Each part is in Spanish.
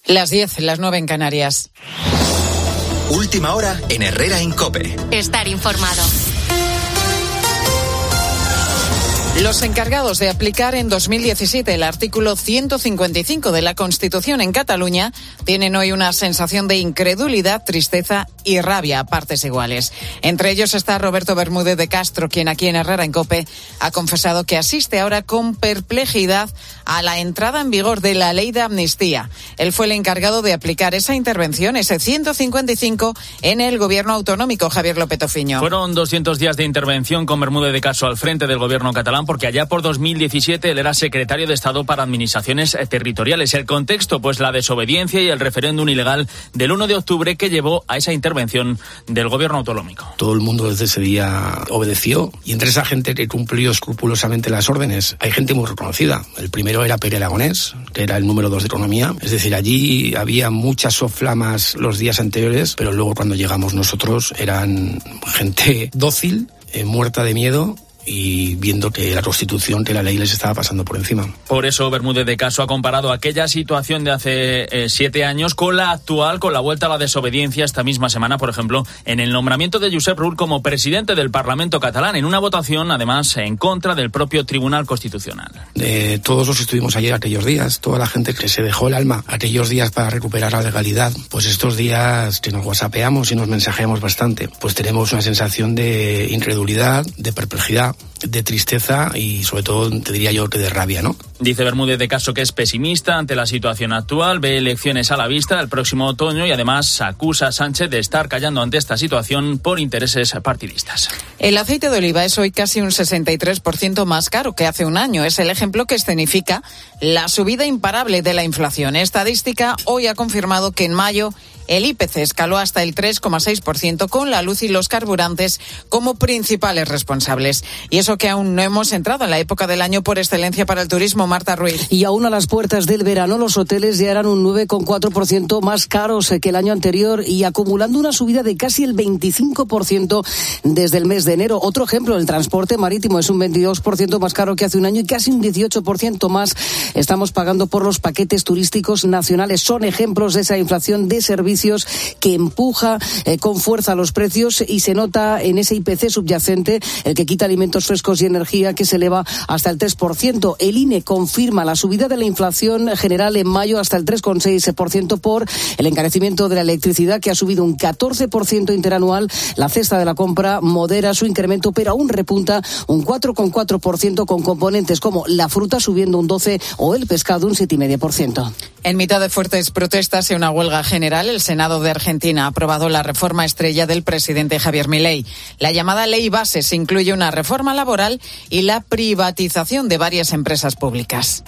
Las 10, las 9 en Canarias. Última hora en Herrera en COPE. Estar informado. Los encargados de aplicar en 2017 el artículo 155 de la Constitución en Cataluña tienen hoy una sensación de incredulidad, tristeza y rabia a partes iguales. Entre ellos está Roberto Bermúdez de Castro, quien aquí en Herrera en COPE ha confesado que asiste ahora con perplejidad a la entrada en vigor de la ley de amnistía. Él fue el encargado de aplicar esa intervención, ese 155, en el gobierno autonómico. Javier López Ofiño. Fueron 200 días de intervención con Bermúdez de Castro al frente del gobierno catalán, porque allá por 2017 él era secretario de Estado para Administraciones Territoriales. El contexto, pues la desobediencia y el referéndum ilegal del 1 de octubre que llevó a esa intervención del gobierno autonómico. Todo el mundo desde ese día obedeció, y entre esa gente que cumplió escrupulosamente las órdenes hay gente muy reconocida. El primero era Pere Aragonés, que era el número 2 de Economía. Es decir, allí había muchas soflamas los días anteriores, pero luego cuando llegamos nosotros eran gente dócil, muerta de miedo, y viendo que la Constitución, que la ley les estaba pasando por encima. Por eso Bermúdez de Castro ha comparado aquella situación de hace 7 años con la actual, con la vuelta a la desobediencia esta misma semana, por ejemplo, en el nombramiento de Josep Rull como presidente del Parlamento catalán, en una votación, además, en contra del propio Tribunal Constitucional. Todos los que estuvimos ayer aquellos días, toda la gente que se dejó el alma aquellos días para recuperar la legalidad, pues estos días que nos whatsappeamos y nos mensajeamos bastante, pues tenemos una sensación de incredulidad, de perplejidad, de tristeza y sobre todo te diría yo que de rabia, ¿no? Dice Bermúdez de Castro que es pesimista ante la situación actual, ve elecciones a la vista el próximo otoño y además acusa a Sánchez de estar callando ante esta situación por intereses partidistas. El aceite de oliva es hoy casi un 63% más caro que hace un año. Es el ejemplo que escenifica la subida imparable de la inflación. Estadística hoy ha confirmado que en mayo el IPC escaló hasta el 3,6%, con la luz y los carburantes como principales responsables. Y eso que aún no hemos entrado en la época del año por excelencia para el turismo. Marta Ruiz. Y aún a las puertas del verano, los hoteles ya eran un 9,4% más caros que el año anterior y acumulando una subida de casi el 25% desde el mes de enero. Otro ejemplo, el transporte marítimo es un 22% más caro que hace un año y casi un 18% más estamos pagando por los paquetes turísticos nacionales. Son ejemplos de esa inflación de servicios que empuja con fuerza los precios y se nota en ese IPC subyacente, el que quita alimentos frescos y energía, que se eleva hasta el 3%. El INE confirma la subida de la inflación general en mayo hasta el 3,6% por el encarecimiento de la electricidad, que ha subido un 14% interanual. La cesta de la compra modera su incremento, pero aún repunta un 4,4% con componentes como la fruta subiendo un 12% o el pescado un 7,5%. En mitad de fuertes protestas y una huelga general, el Senado de Argentina ha aprobado la reforma estrella del presidente Javier Milei. La llamada Ley Bases incluye una reforma laboral y la privatización de varias empresas públicas.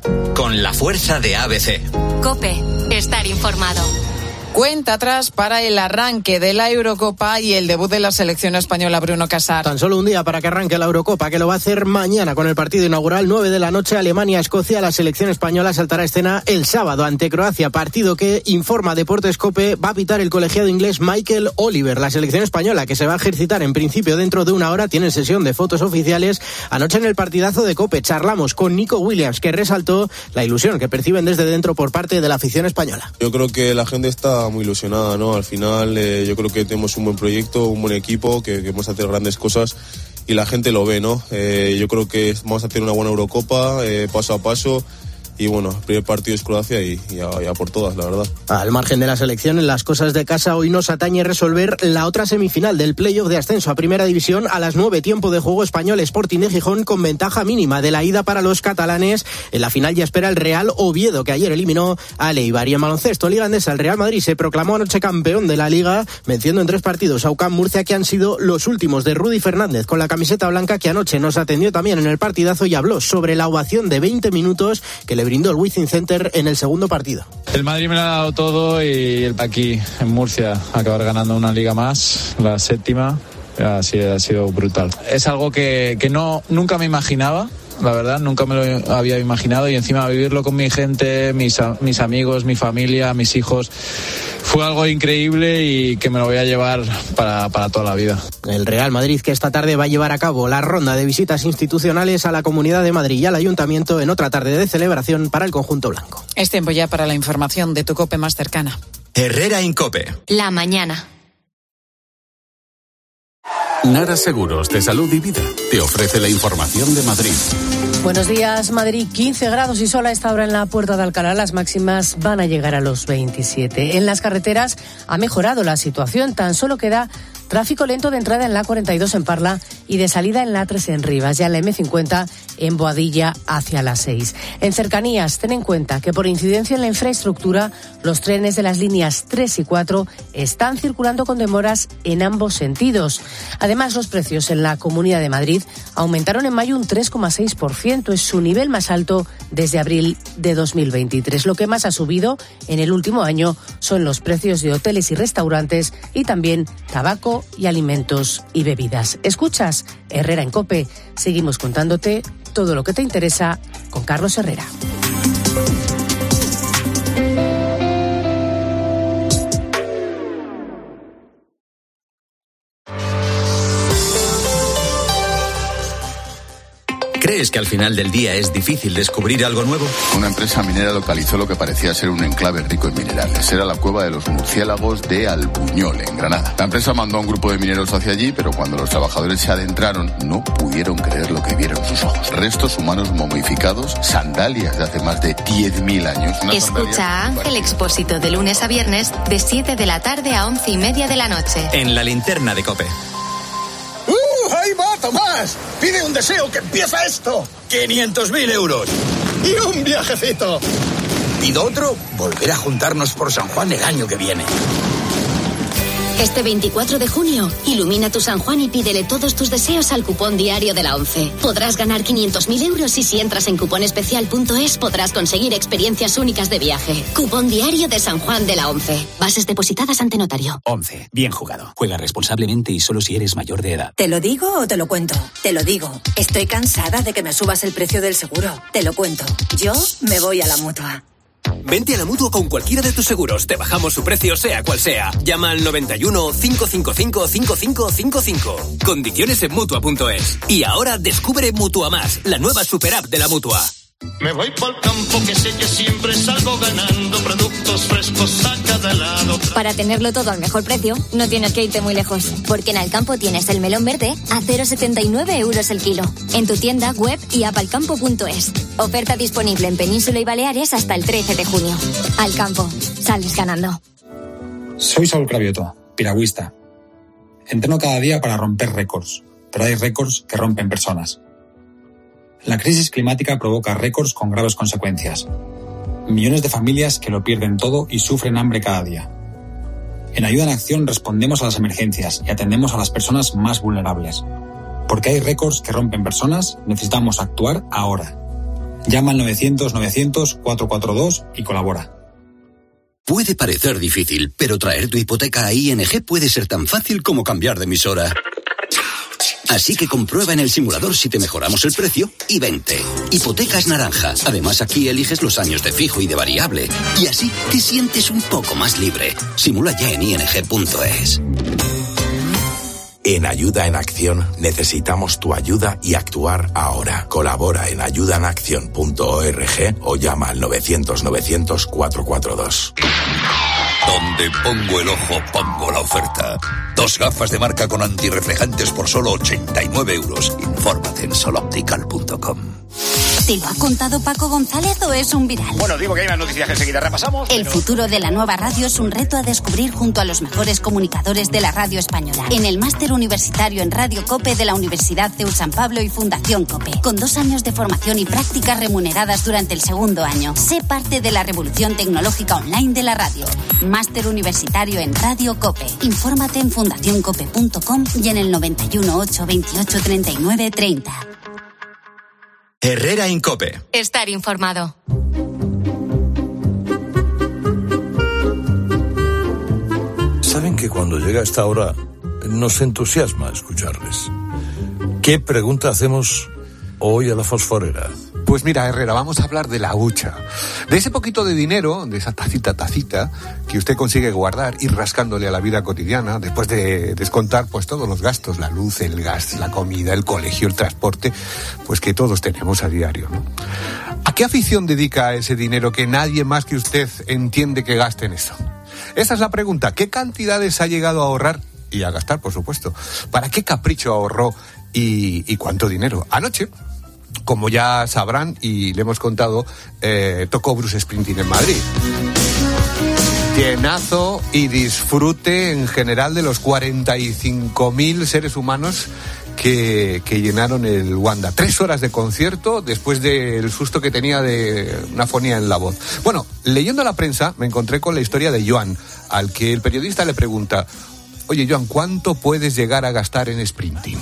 Con la fuerza de ABC. COPE. Estar informado. Cuenta atrás para el arranque de la Eurocopa y el debut de la selección española. Bruno Casar. Tan solo un día para que arranque la Eurocopa, que lo va a hacer mañana con el partido inaugural, 9 de la noche, Alemania-Escocia. La selección española saltará a escena el sábado ante Croacia, partido que, informa Deportes COPE, va a pitar el colegiado inglés Michael Oliver. La selección española, que se va a ejercitar en principio dentro de una hora, tiene sesión de fotos oficiales. Anoche en el partidazo de COPE charlamos con Nico Williams, que resaltó la ilusión que perciben desde dentro por parte de la afición española. Yo creo que la gente está muy ilusionada, ¿no? Al final yo creo que tenemos un buen proyecto, un buen equipo, que vamos a hacer grandes cosas y la gente lo ve, ¿no? Yo creo que vamos a hacer una buena Eurocopa, paso a paso. Y bueno, el primer partido es Croacia y ya por todas, la verdad. Al margen de la selección, en las cosas de casa, hoy nos atañe resolver la otra semifinal del playoff de ascenso a Primera División. A las 9, tiempo de juego, Español Sporting de Gijón con ventaja mínima de la ida para los catalanes. En la final ya espera el Real Oviedo, que ayer eliminó a Eibar. Y en baloncesto, Liga Endesa, el Real Madrid se proclamó anoche campeón de la Liga, venciendo en 3 partidos a UCAM Murcia, que han sido los últimos de Rudy Fernández con la camiseta blanca, que anoche nos atendió también en el partidazo y habló sobre la ovación de 20 minutos que le brindó el Wizzing Center en el segundo partido. El Madrid me lo ha dado todo y aquí en Murcia acabar ganando una liga más, la 7ª, ha sido brutal. Es algo que nunca me imaginaba la verdad, nunca me lo había imaginado, y encima vivirlo con mi gente, mis amigos, mi familia, mis hijos, fue algo increíble y que me lo voy a llevar para toda la vida. El Real Madrid, que esta tarde va a llevar a cabo la ronda de visitas institucionales a la Comunidad de Madrid y al Ayuntamiento en otra tarde de celebración para el conjunto blanco. Es tiempo ya para la información de tu COPE más cercana. Herrera Incope. La mañana. Nara Seguros de Salud y Vida te ofrece la información de Madrid. Buenos días, Madrid. 15 grados y sol a esta hora en la Puerta de Alcalá. Las máximas van a llegar a los 27. En las carreteras ha mejorado la situación. Tan solo queda tráfico lento de entrada en la A42 en Parla y de salida en la A3 en Rivas. Ya en la M50 en Boadilla hacia la 6. En cercanías, ten en cuenta que por incidencia en la infraestructura, los trenes de las líneas 3 y 4 están circulando con demoras en ambos sentidos. Además, los precios en la Comunidad de Madrid aumentaron en mayo un 3,6%. Es su nivel más alto desde abril de 2023. Lo que más ha subido en el último año son los precios de hoteles y restaurantes y también tabaco y alimentos y bebidas. Escuchas Herrera en COPE. Seguimos contándote todo lo que te interesa con Carlos Herrera. ¿Crees que al final del día es difícil descubrir algo nuevo? Una empresa minera localizó lo que parecía ser un enclave rico en minerales. Era la cueva de los murciélagos de Albuñol, en Granada. La empresa mandó a un grupo de mineros hacia allí, pero cuando los trabajadores se adentraron, no pudieron creer lo que vieron sus ojos. Restos humanos momificados, sandalias de hace más de 10.000 años. Escucha a Ángel Expósito de lunes a viernes, de 7 de la tarde a 11:30 de la noche. En la linterna de COPE. ¡Ahí va, Tomás! ¡Pide un deseo que empieza esto! 500.000 euros. ¡Y un viajecito! Pido otro, volver a juntarnos por San Juan el año que viene. Este 24 de junio, ilumina tu San Juan y pídele todos tus deseos al cupón diario de la ONCE. Podrás ganar 500.000 euros y si entras en cuponespecial.es podrás conseguir experiencias únicas de viaje. Cupón diario de San Juan de la ONCE. Bases depositadas ante notario. ONCE. Bien jugado. Juega responsablemente y solo si eres mayor de edad. ¿Te lo digo o te lo cuento? Te lo digo. Estoy cansada de que me subas el precio del seguro. Te lo cuento. Yo me voy a la Mutua. Vente a la Mutua con cualquiera de tus seguros. Te bajamos su precio sea cual sea. Llama al 91 555 5555. Condiciones en Mutua.es. Y ahora descubre Mutua Más, la nueva super app de la Mutua. Me voy pa'l campo que sé que siempre salgo ganando, productos frescos a cada lado. Para tenerlo todo al mejor precio, no tienes que irte muy lejos, porque en Alcampo tienes el melón verde a 0,79 euros el kilo. En tu tienda, web y app alcampo.es. Oferta disponible en Península y Baleares hasta el 13 de junio. Alcampo, sales ganando. Soy Saúl Cravioto, piragüista. Entreno cada día para romper récords, pero hay récords que rompen personas. La crisis climática provoca récords con graves consecuencias. Millones de familias que lo pierden todo y sufren hambre cada día. En Ayuda en Acción respondemos a las emergencias y atendemos a las personas más vulnerables. Porque hay récords que rompen personas, necesitamos actuar ahora. Llama al 900-900-442 y colabora. Puede parecer difícil, pero traer tu hipoteca a ING puede ser tan fácil como cambiar de emisora. Así que comprueba en el simulador si te mejoramos el precio y vente. Hipotecas Naranja. Además, aquí eliges los años de fijo y de variable. Y así te sientes un poco más libre. Simula ya en ing.es. En Ayuda en Acción necesitamos tu ayuda y actuar ahora. Colabora en ayudaenaccion.org o llama al 900-900-442. Donde pongo el ojo, pongo la oferta. 2 gafas de marca con antirreflejantes por solo 89 euros. Infórmate en soloptical.com. ¿Te lo ha contado Paco González o es un viral? Bueno, digo que hay unas noticias que enseguida repasamos. El futuro de la nueva radio es un reto a descubrir junto a los mejores comunicadores de la radio española. En el máster universitario en Radio COPE de la Universidad CEU San Pablo y Fundación COPE. Con 2 años de formación y prácticas remuneradas durante el segundo año. Sé parte de la revolución tecnológica online de la radio. Máster universitario en Radio COPE. Infórmate en fundacioncope.com y en el 91 828 39 30. Herrera Incope. Estar informado. Saben que cuando llega esta hora nos entusiasma escucharles. ¿Qué pregunta hacemos hoy a la fosforera? Pues mira, Herrera, vamos a hablar de la hucha. De ese poquito de dinero, de esa tacita, que usted consigue guardar, ir rascándole a la vida cotidiana, después de descontar pues todos los gastos, la luz, el gas, la comida, el colegio, el transporte, pues que todos tenemos a diario, ¿no? ¿A qué afición dedica ese dinero que nadie más que usted entiende que gaste en eso? Esa es la pregunta. ¿Qué cantidades ha llegado a ahorrar y a gastar, por supuesto? ¿Para qué capricho ahorró y cuánto dinero? Anoche, como ya sabrán y le hemos contado, tocó Bruce Springsteen en Madrid. Llenazo y disfrute en general de los 45.000 seres humanos que llenaron el Wanda. 3 horas de concierto después del susto que tenía de una afonía en la voz. Bueno, leyendo la prensa me encontré con la historia de Joan, al que el periodista le pregunta: oye, Joan, ¿cuánto puedes llegar a gastar en Springsteen?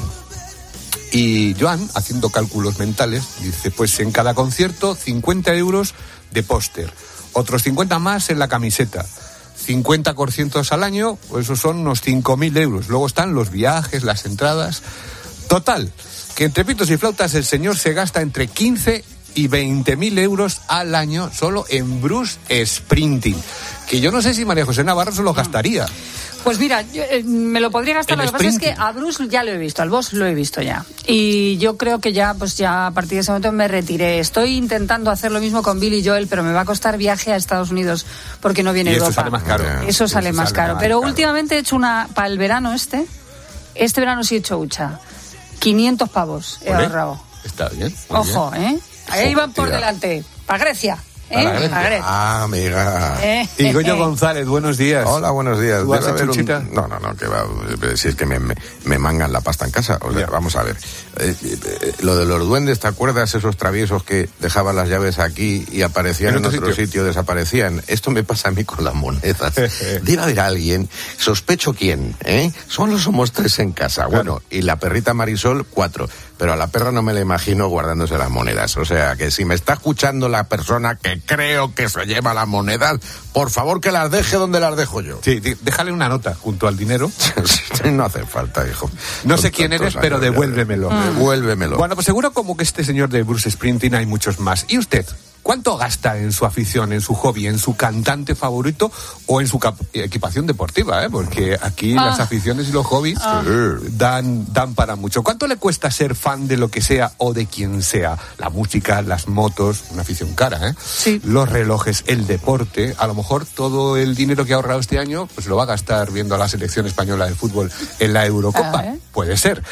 Y Joan, haciendo cálculos mentales, dice, pues en cada concierto 50 euros de póster, otros 50 más en la camiseta, 50 conciertos al año, pues esos son unos 5.000 euros. Luego están los viajes, las entradas. Total, que entre pitos y flautas el señor se gasta entre 15 y 20.000 euros al año solo en Bruce Springsteen, que yo no sé si María José Navarro se lo gastaría. Pues mira, yo, me lo podría gastar, lo que pasa es que a Bruce ya lo he visto, al boss lo he visto ya. Y yo creo que ya a partir de ese momento me retiré. Estoy intentando hacer lo mismo con Billy Joel, pero me va a costar viaje a Estados Unidos porque no viene Europa. Eso sale más caro. Eso sale más caro. Pero últimamente he hecho para el verano este verano sí he hecho hucha. 500 pavos he ahorrado. Está bien. Ojo, bien. Ahí van por delante. Para Grecia. Ah, amiga. Y Goyo González, buenos días. Hola, buenos días. ¿Tú haces chuchita? No, que va. Si es que me mangan la pasta en casa. O sea, vamos a ver. Lo de los duendes, ¿te acuerdas? Esos traviesos que dejaban las llaves aquí y aparecían en otro sitio, desaparecían. Esto me pasa a mí con las monedas. Debe haber alguien, sospecho quién, Solo somos 3 en casa. Bueno, y la perrita Marisol, 4. Pero a la perra no me la imagino guardándose las monedas. O sea, que si me está escuchando la persona que creo que se lleva las monedas, por favor que las deje donde las dejo yo. Sí, déjale una nota junto al dinero. No hace falta, hijo. No sé quién eres, pero devuélvemelo. Devuélvemelo. Bueno, pues seguro como que este señor de Bruce Springsteen hay muchos más. ¿Y usted? ¿Cuánto gasta en su afición, en su hobby, en su cantante favorito o en su equipación deportiva? Porque aquí las aficiones y los hobbies dan para mucho. ¿Cuánto le cuesta ser fan de lo que sea o de quien sea? La música, las motos, una afición cara, Sí. Los relojes, el deporte. A lo mejor todo el dinero que ha ahorrado este año pues lo va a gastar viendo a la selección española de fútbol en la Eurocopa. Puede ser.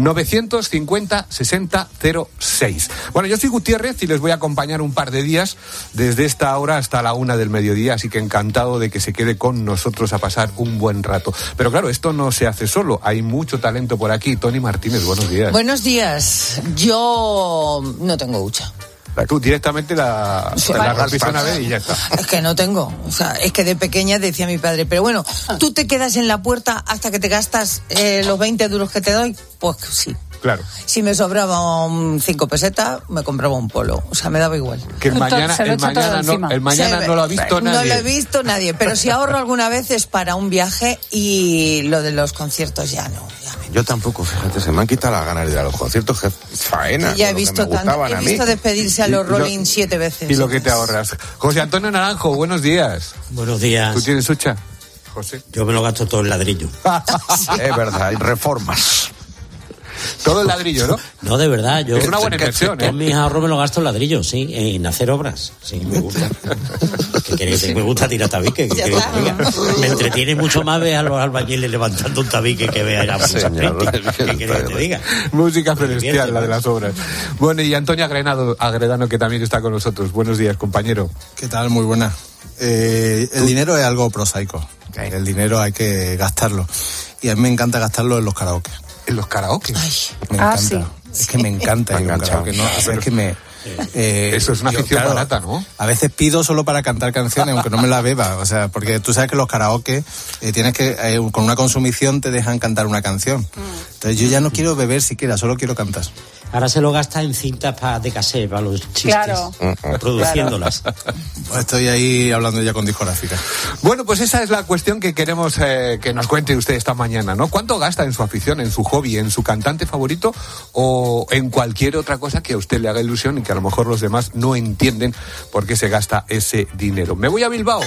950-60-06. Bueno, yo soy Gutiérrez y les voy a acompañar un par de días desde esta hora hasta la 1 del mediodía, así que encantado de que se quede con nosotros a pasar un buen rato. Pero claro, esto no se hace solo, hay mucho talento por aquí. Tony Martínez, buenos días. Buenos días. Yo no tengo hucha. Tú directamente la rapiste una vez y ya está. Es que no tengo. O sea, es que de pequeña decía mi padre, pero bueno, tú te quedas en la puerta hasta que te gastas los 20 duros que te doy, pues sí. Claro. Si me sobraban 5 pesetas, me compraba un polo. O sea, me daba igual. Que el mañana no lo ha visto nadie. No lo he visto nadie, pero si ahorro alguna vez es para un viaje y lo de los conciertos ya no. Yo tampoco, fíjate, se me han quitado las ganas de ir a los conciertos, que faena. Ya he visto despedirse a los Rolling 7 veces. Y lo que te ahorras. José Antonio Naranjo, buenos días. Buenos días. ¿Tú tienes hucha, José? Yo me lo gasto todo en ladrillo. Es verdad, hay reformas. Todo el ladrillo, ¿no? No, de verdad. Yo, es una buena inversión, Con mis ahorros me lo gasto en ladrillo, sí, en hacer obras. Sí, me gusta. Me gusta tirar tabique. Me entretiene mucho más ver a los albañiles levantando un tabique que vea ya muchas ¿Qué quieres que te diga? Música celestial, la de las obras. Bueno, y Antonio Agredano, que también está con nosotros. Buenos días, compañero. ¿Qué tal? Muy buena. El dinero es algo prosaico. El dinero hay que gastarlo. Y a mí me encanta gastarlo en los karaoke. ¿En los karaoke? Me encanta. Sí. Es que me encanta ir a un karaoke, ¿no? O sea, es que eso es una afición barata, ¿no? A veces pido solo para cantar canciones, aunque no me la beba. O sea, porque tú sabes que los karaoke tienes que, con una consumición te dejan cantar una canción. Entonces yo ya no quiero beber siquiera, solo quiero cantar. Ahora se lo gasta en cintas de cassette para los chistes. Claro. Produciéndolas. Pues estoy ahí hablando ya con discográfica. Bueno, pues esa es la cuestión que queremos que nos cuente usted esta mañana, ¿no? ¿Cuánto gasta en su afición, en su hobby, en su cantante favorito o en cualquier otra cosa que a usted le haga ilusión y que a lo mejor los demás no entienden por qué se gasta ese dinero? Me voy a Bilbao.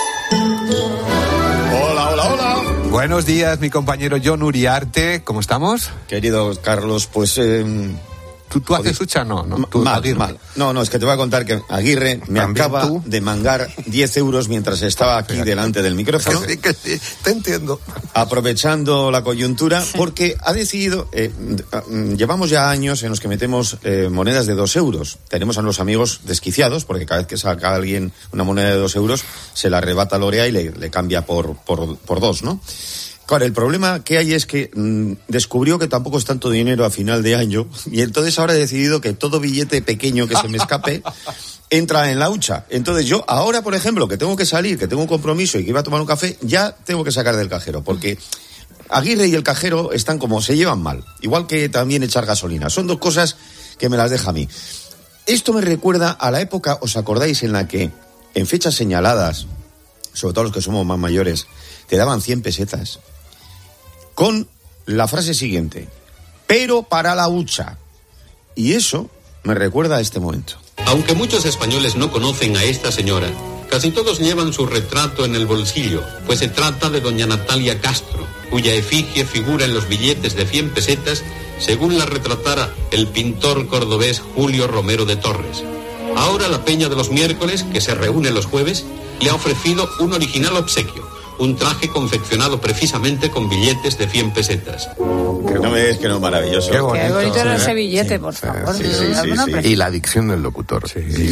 Hola, hola, hola. Buenos días, mi compañero Jon Uriarte. ¿Cómo estamos? Querido Carlos, pues... ¿Tú haces hucha? No. Tú, mal. No, es que te voy a contar que Aguirre me acaba de mangar 10 euros mientras estaba aquí delante del micrófono. Que sí, te entiendo. Aprovechando la coyuntura, porque ha decidido... llevamos ya años en los que metemos monedas de 2 euros. Tenemos a los amigos desquiciados, porque cada vez que saca alguien una moneda de 2 euros, se la arrebata Lorea y le cambia por 2, ¿no? Claro, el problema que hay es que descubrió que tampoco es tanto dinero a final de año y entonces ahora he decidido que todo billete pequeño que se me escape entra en la hucha. Entonces yo ahora, por ejemplo, que tengo que salir, que tengo un compromiso y que iba a tomar un café, ya tengo que sacar del cajero, porque Aguirre y el cajero están como, se llevan mal. Igual que también echar gasolina. Son dos cosas que me las deja a mí. Esto me recuerda a la época, ¿os acordáis?, en la que en fechas señaladas, sobre todo los que somos más mayores, te daban 100 pesetas. Con la frase siguiente, pero para la hucha. Y eso me recuerda a este momento. Aunque muchos españoles no conocen a esta señora, casi todos llevan su retrato en el bolsillo, pues se trata de doña Natalia Castro, cuya efigie figura en los billetes de 100 pesetas, según la retratara el pintor cordobés Julio Romero de Torres. Ahora la Peña de los Miércoles, que se reúne los jueves, le ha ofrecido un original obsequio. Un traje confeccionado precisamente con billetes de 100 pesetas. No me ves que no es maravilloso. Qué bonito era ese billete, por favor. Sí. Y la dicción del locutor.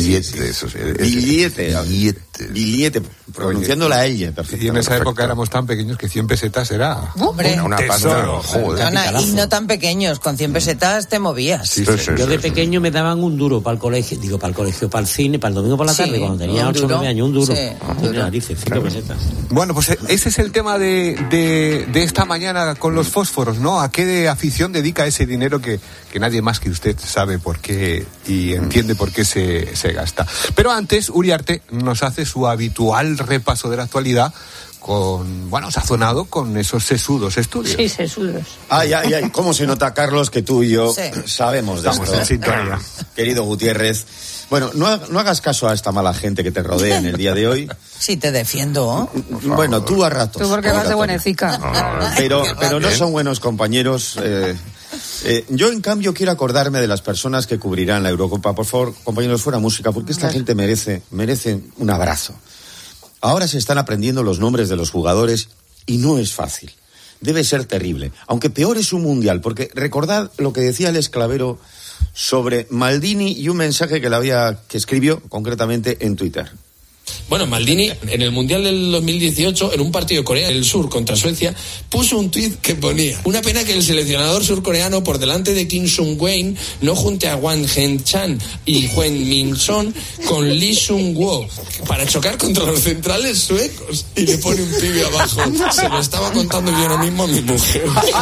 Billete, pronunciando la L perfecto. Y en esa época éramos tan pequeños que 100 pesetas era una pasta. Y no tan pequeños, con 100 pesetas te movías. Yo de pequeño me daban un duro para el colegio, para el cine, para el domingo por la tarde, cuando tenía 8 o 9 años, un duro. Narices, 5 pesetas. Bueno, pues ese es el tema de esta mañana con los fósforos, ¿no? ¿A qué afición dedica ese dinero que nadie más que usted sabe por qué y entiende por qué se gasta? Pero antes, Uriarte nos hace su habitual repaso de la actualidad sazonado con esos sesudos estudios. Sí, sesudos. Ay, cómo se nota, Carlos, que tú y yo sabemos de Estamos en sintonía. Querido Gutiérrez. Bueno, no hagas caso a esta mala gente que te rodea en el día de hoy. Sí, te defiendo. Bueno, tú a ratos. Tú porque vas de buenecica. Pero no son buenos compañeros. Yo, en cambio, quiero acordarme de las personas que cubrirán la Eurocopa. Por favor, compañeros, fuera música, porque esta gente merece un abrazo. Ahora se están aprendiendo los nombres de los jugadores y no es fácil. Debe ser terrible. Aunque peor es un mundial, porque recordad lo que decía el Esclavero sobre Maldini y un mensaje que escribió concretamente en Twitter. Bueno, Maldini, en el Mundial del 2018, en un partido de Corea del Sur contra Suecia, puso un tuit que ponía: una pena que el seleccionador surcoreano, por delante de Kim Sung-wen, no junte a Wang Hen-chan y Huen Min-son con Lee Sung-woo para chocar contra los centrales suecos. Y le pone un pibe abajo. Se lo estaba contando yo ahora mismo a mi mujer.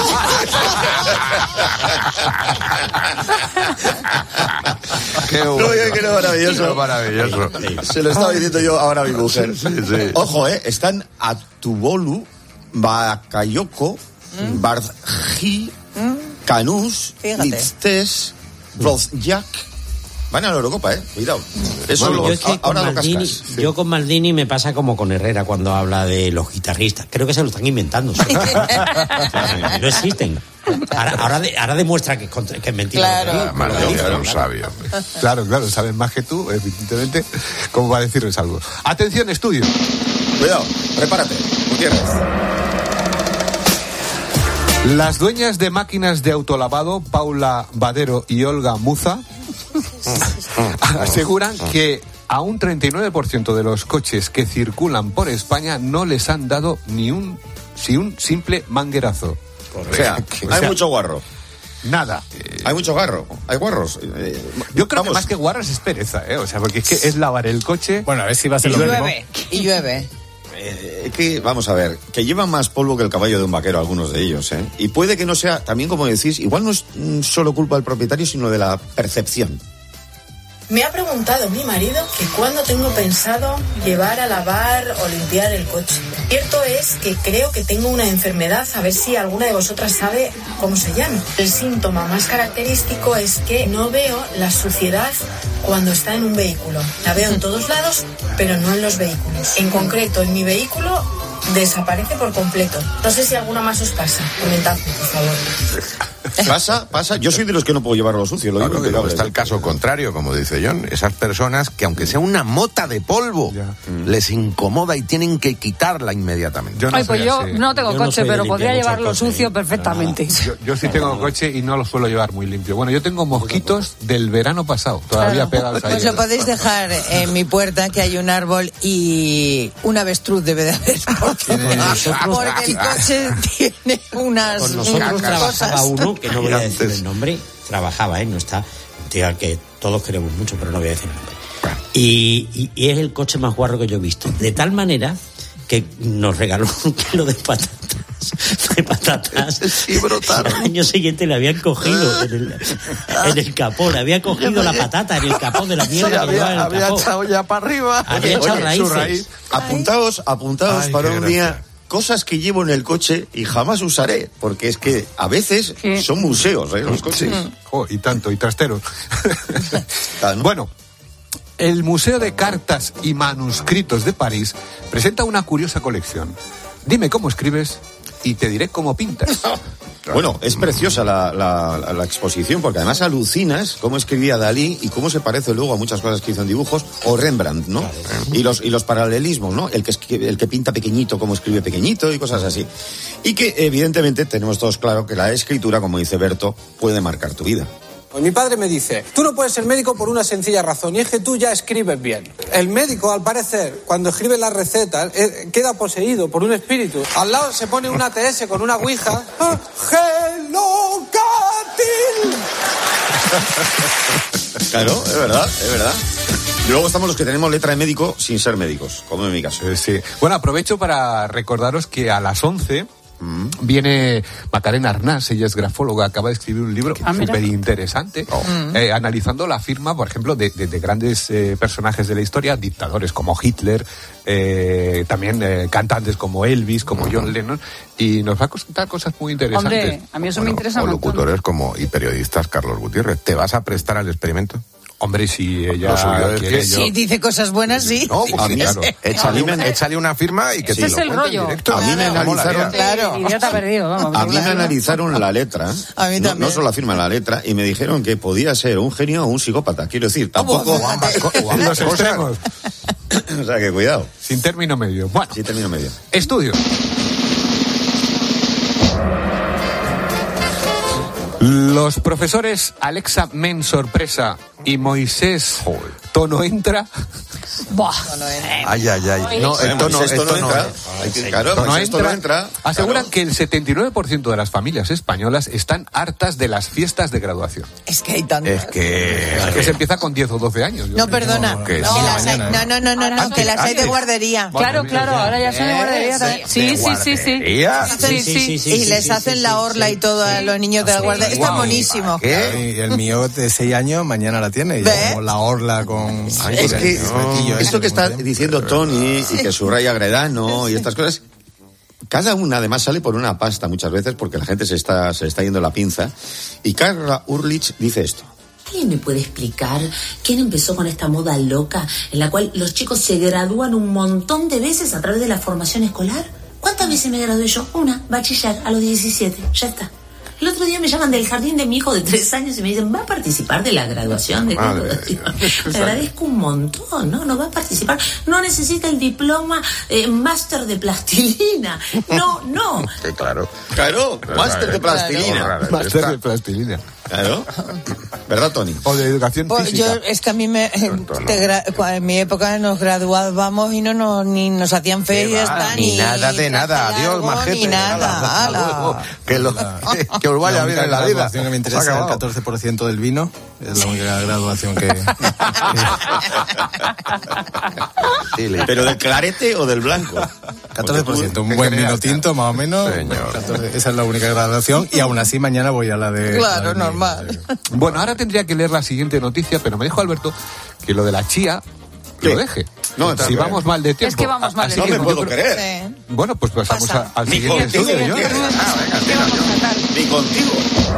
Qué maravilloso. Se lo estaba diciendo yo ahora a mi mujer. Sí. Ojo, están Atubolu, Bakayoko, Bardji, Canús, Litztes, Rozjak. Van a la Eurocopa, cuidado. Eso ahora lo cascas. Yo con Maldini me pasa como con Herrera cuando habla de los guitarristas. Creo que se lo están inventando. No existen. Ahora demuestra que es mentira. Claro. Maldini era un sabio. Claro, saben más que tú, evidentemente, como va a decirles algo. Atención, estudio. Cuidado, prepárate, Gutiérrez. Las dueñas de máquinas de autolavado, Paula Badero y Olga Muza, aseguran que a un 39% de los coches que circulan por España no les han dado ni un simple manguerazo. O sea, hay mucho guarro. Nada. Hay mucho guarro. Hay guarros. Yo creo que más que guarros es pereza, O sea, porque es que es lavar el coche. Bueno, a ver si va a ser lo mismo. Y llueve. que, vamos a ver, que llevan más polvo que el caballo de un vaquero algunos de ellos, ¿eh? Y puede que no sea, también como decís, igual no es solo culpa del propietario, sino de la percepción. Me ha preguntado mi marido que cuándo tengo pensado llevar a lavar o limpiar el coche. Cierto es que creo que tengo una enfermedad, a ver si alguna de vosotras sabe cómo se llama. El síntoma más característico es que no veo la suciedad cuando está en un vehículo. La veo en todos lados, pero no en los vehículos. En concreto, en mi vehículo desaparece por completo. No sé si alguna más os pasa. Comentadme, por favor. Pasa. Yo soy de los que no puedo llevarlo sucio. Lo digo, luego está el caso contrario, como dice John. Esas personas que, aunque sea una mota de polvo, les incomoda y tienen que quitarla inmediatamente. Yo no tengo coche, pero podría llevarlo sucio perfectamente. Yo sí tengo coche y no lo suelo llevar muy limpio. Bueno, yo tengo mosquitos del verano pasado, todavía pegados ahí. Pues lo podéis dejar en mi puerta, que hay un árbol y un avestruz debe de haber. Porque el coche tiene unas con nosotros trabajaba cosas. uno, que no voy a decir el nombre, trabajaba, no está, un tío al que todos queremos mucho, pero no voy a decir el nombre. Y es el coche más guarro que yo he visto. De tal manera que nos regaló un kilo de patatas. Sí, brotaron. Al año siguiente le habían cogido en el capó, le había cogido la patata en el capó de la mierda. Sí, había echado ya para arriba. Había echado raíces. Apuntaos para un día. Cosas que llevo en el coche y jamás usaré, porque es que a veces son museos, los coches. Y tanto, y trasteros. Bueno, el Museo de Cartas y Manuscritos de París presenta una curiosa colección. Dime cómo escribes y te diré cómo pintas. Bueno, es preciosa la exposición, porque además alucinas cómo escribía Dalí y cómo se parece luego a muchas cosas que hizo en dibujos, o Rembrandt, ¿no? Y los paralelismos, ¿no? El que pinta pequeñito, cómo escribe pequeñito y cosas así. Y que evidentemente tenemos todos claro que la escritura, como dice Berto, puede marcar tu vida. Pues mi padre me dice, tú no puedes ser médico por una sencilla razón, y es que tú ya escribes bien. El médico, al parecer, cuando escribe las recetas, queda poseído por un espíritu. Al lado se pone una ATS con una ouija. ¡Hello, Catil! Claro, es verdad. Y luego estamos los que tenemos letra de médico sin ser médicos, como en mi caso. Sí. Bueno, aprovecho para recordaros que a las 11... viene Macarena Arnás, ella es grafóloga, acaba de escribir un libro súper interesante, analizando la firma, por ejemplo, de grandes personajes de la historia, dictadores como Hitler, también cantantes como Elvis, como John Lennon, y nos va a contar cosas muy interesantes. Hombre, a mí eso me interesa o mucho. Locutores como y periodistas, Carlos Gutiérrez. ¿Te vas a prestar al experimento? Hombre, si ella quiere, si dice cosas buenas, sí. No, pues sí, claro. Échale una firma y que ese te es el rollo. A mí me analizaron, idiota perdido, vamos. A mí me analizaron la letra. A mí también. No solo la firma, la letra, y me dijeron que podía ser un genio o un psicópata. Quiero decir, tampoco los extremos. O sea, que cuidado. Sin término medio. Bueno, sin término medio. Estudio. Los profesores Alexa Men Sorpresa y Moisés Tono Entra. Ay. No, esto no entra. Claro, esto no entra. Aseguran que el 79% de las familias españolas están hartas de las fiestas de graduación. Es que hay tantas. Es que se empieza con 10 o 12 años. No, perdona. Que las hay de guardería. Claro, ahora ya son de guardería también. Sí. Y les hacen la orla y todo a los niños de la guardería. Está buenísimo. Y el mío de 6 años mañana la tiene. Y como la orla con... Es que esto que está diciendo Tony y que subraya Gredano y estas cosas, cada una además sale por una pasta muchas veces porque la gente se está yendo la pinza. Y Carla Urlich dice esto. ¿Alguien me puede explicar quién empezó con esta moda loca en la cual los chicos se gradúan un montón de veces a través de la formación escolar? ¿Cuántas veces me gradué yo? Una, bachiller, a los 17, ya está. El otro día me llaman del jardín de mi hijo de 3 años y me dicen, ¿va a participar de la graduación? Le agradezco un montón, ¿no? No va a participar. No necesita el diploma máster de plastilina. No. Claro, máster de plastilina. Máster de plastilina. Claro. ¿Verdad, Tony? O de educación física. Es que a mí en mi época nos graduábamos y ni nos hacían ferias. Ni nada de nada. Adiós, majete. Ni nada. Que os vaya bien en la vida. La graduación que me interesa es el 14% del vino. Es la única graduación que... ¿Pero del clarete o del blanco? 14%, un buen vino tinto más o menos. 14, esa es la única graduación y aún así mañana voy a la de... Claro, normal. Bueno, ahora tendría que leer la siguiente noticia, pero me dijo Alberto que lo de la chía lo deje. No, si vamos mal de tiempo. Es que vamos mal de tiempo. No me puedo creer. Sí. Bueno, pues pasamos al siguiente estudio. Ni contigo.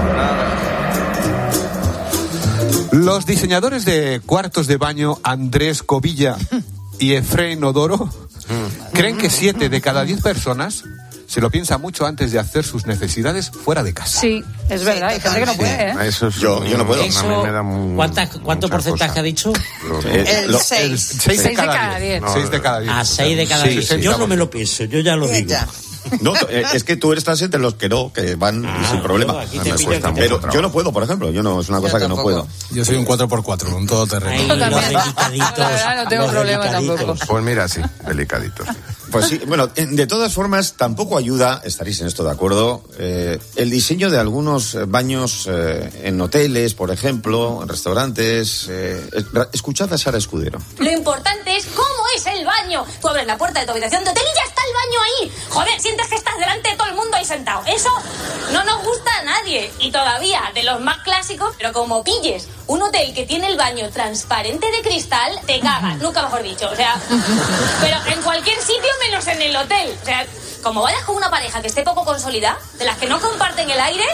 Los diseñadores de cuartos de baño Andrés Covilla y Efraín Odoro creen que 7 de cada 10 personas se lo piensa mucho antes de hacer sus necesidades fuera de casa. Sí, es verdad, hay gente que no puede, ¿eh? Eso es, yo no puedo. Eso, a mí me da ¿cuánto porcentaje ha dicho? El 6. 6 de cada 10. 6 de cada 10. A 6 de cada 10. Yo no me lo pienso, yo ya lo digo. No, es que tú estás entre los que no, que van sin problema. Pero yo no puedo, por ejemplo. Yo no, es una cosa que no puedo. Yo soy un 4x4, un todoterreno. Ahí, los delicaditos. La verdad, no tengo problema tampoco. Pues mira, sí, delicaditos. Pues sí, bueno, de todas formas, tampoco ayuda, estaréis en esto de acuerdo, el diseño de algunos baños en hoteles, por ejemplo, en restaurantes. Escuchad a Sara Escudero. Lo importante es cómo es el baño. Tú abres la puerta de tu habitación de hotel y ya está el baño ahí. Joder, sientes que estás delante de todo el mundo ahí sentado. Eso no nos gusta a nadie. Y todavía, de los más clásicos, pero como pilles un hotel que tiene el baño transparente de cristal, te cagas, nunca mejor dicho. O sea, pero en cualquier sitio menos en el hotel. O sea, como vayas con una pareja que esté poco consolidada, de las que no comparten el aire...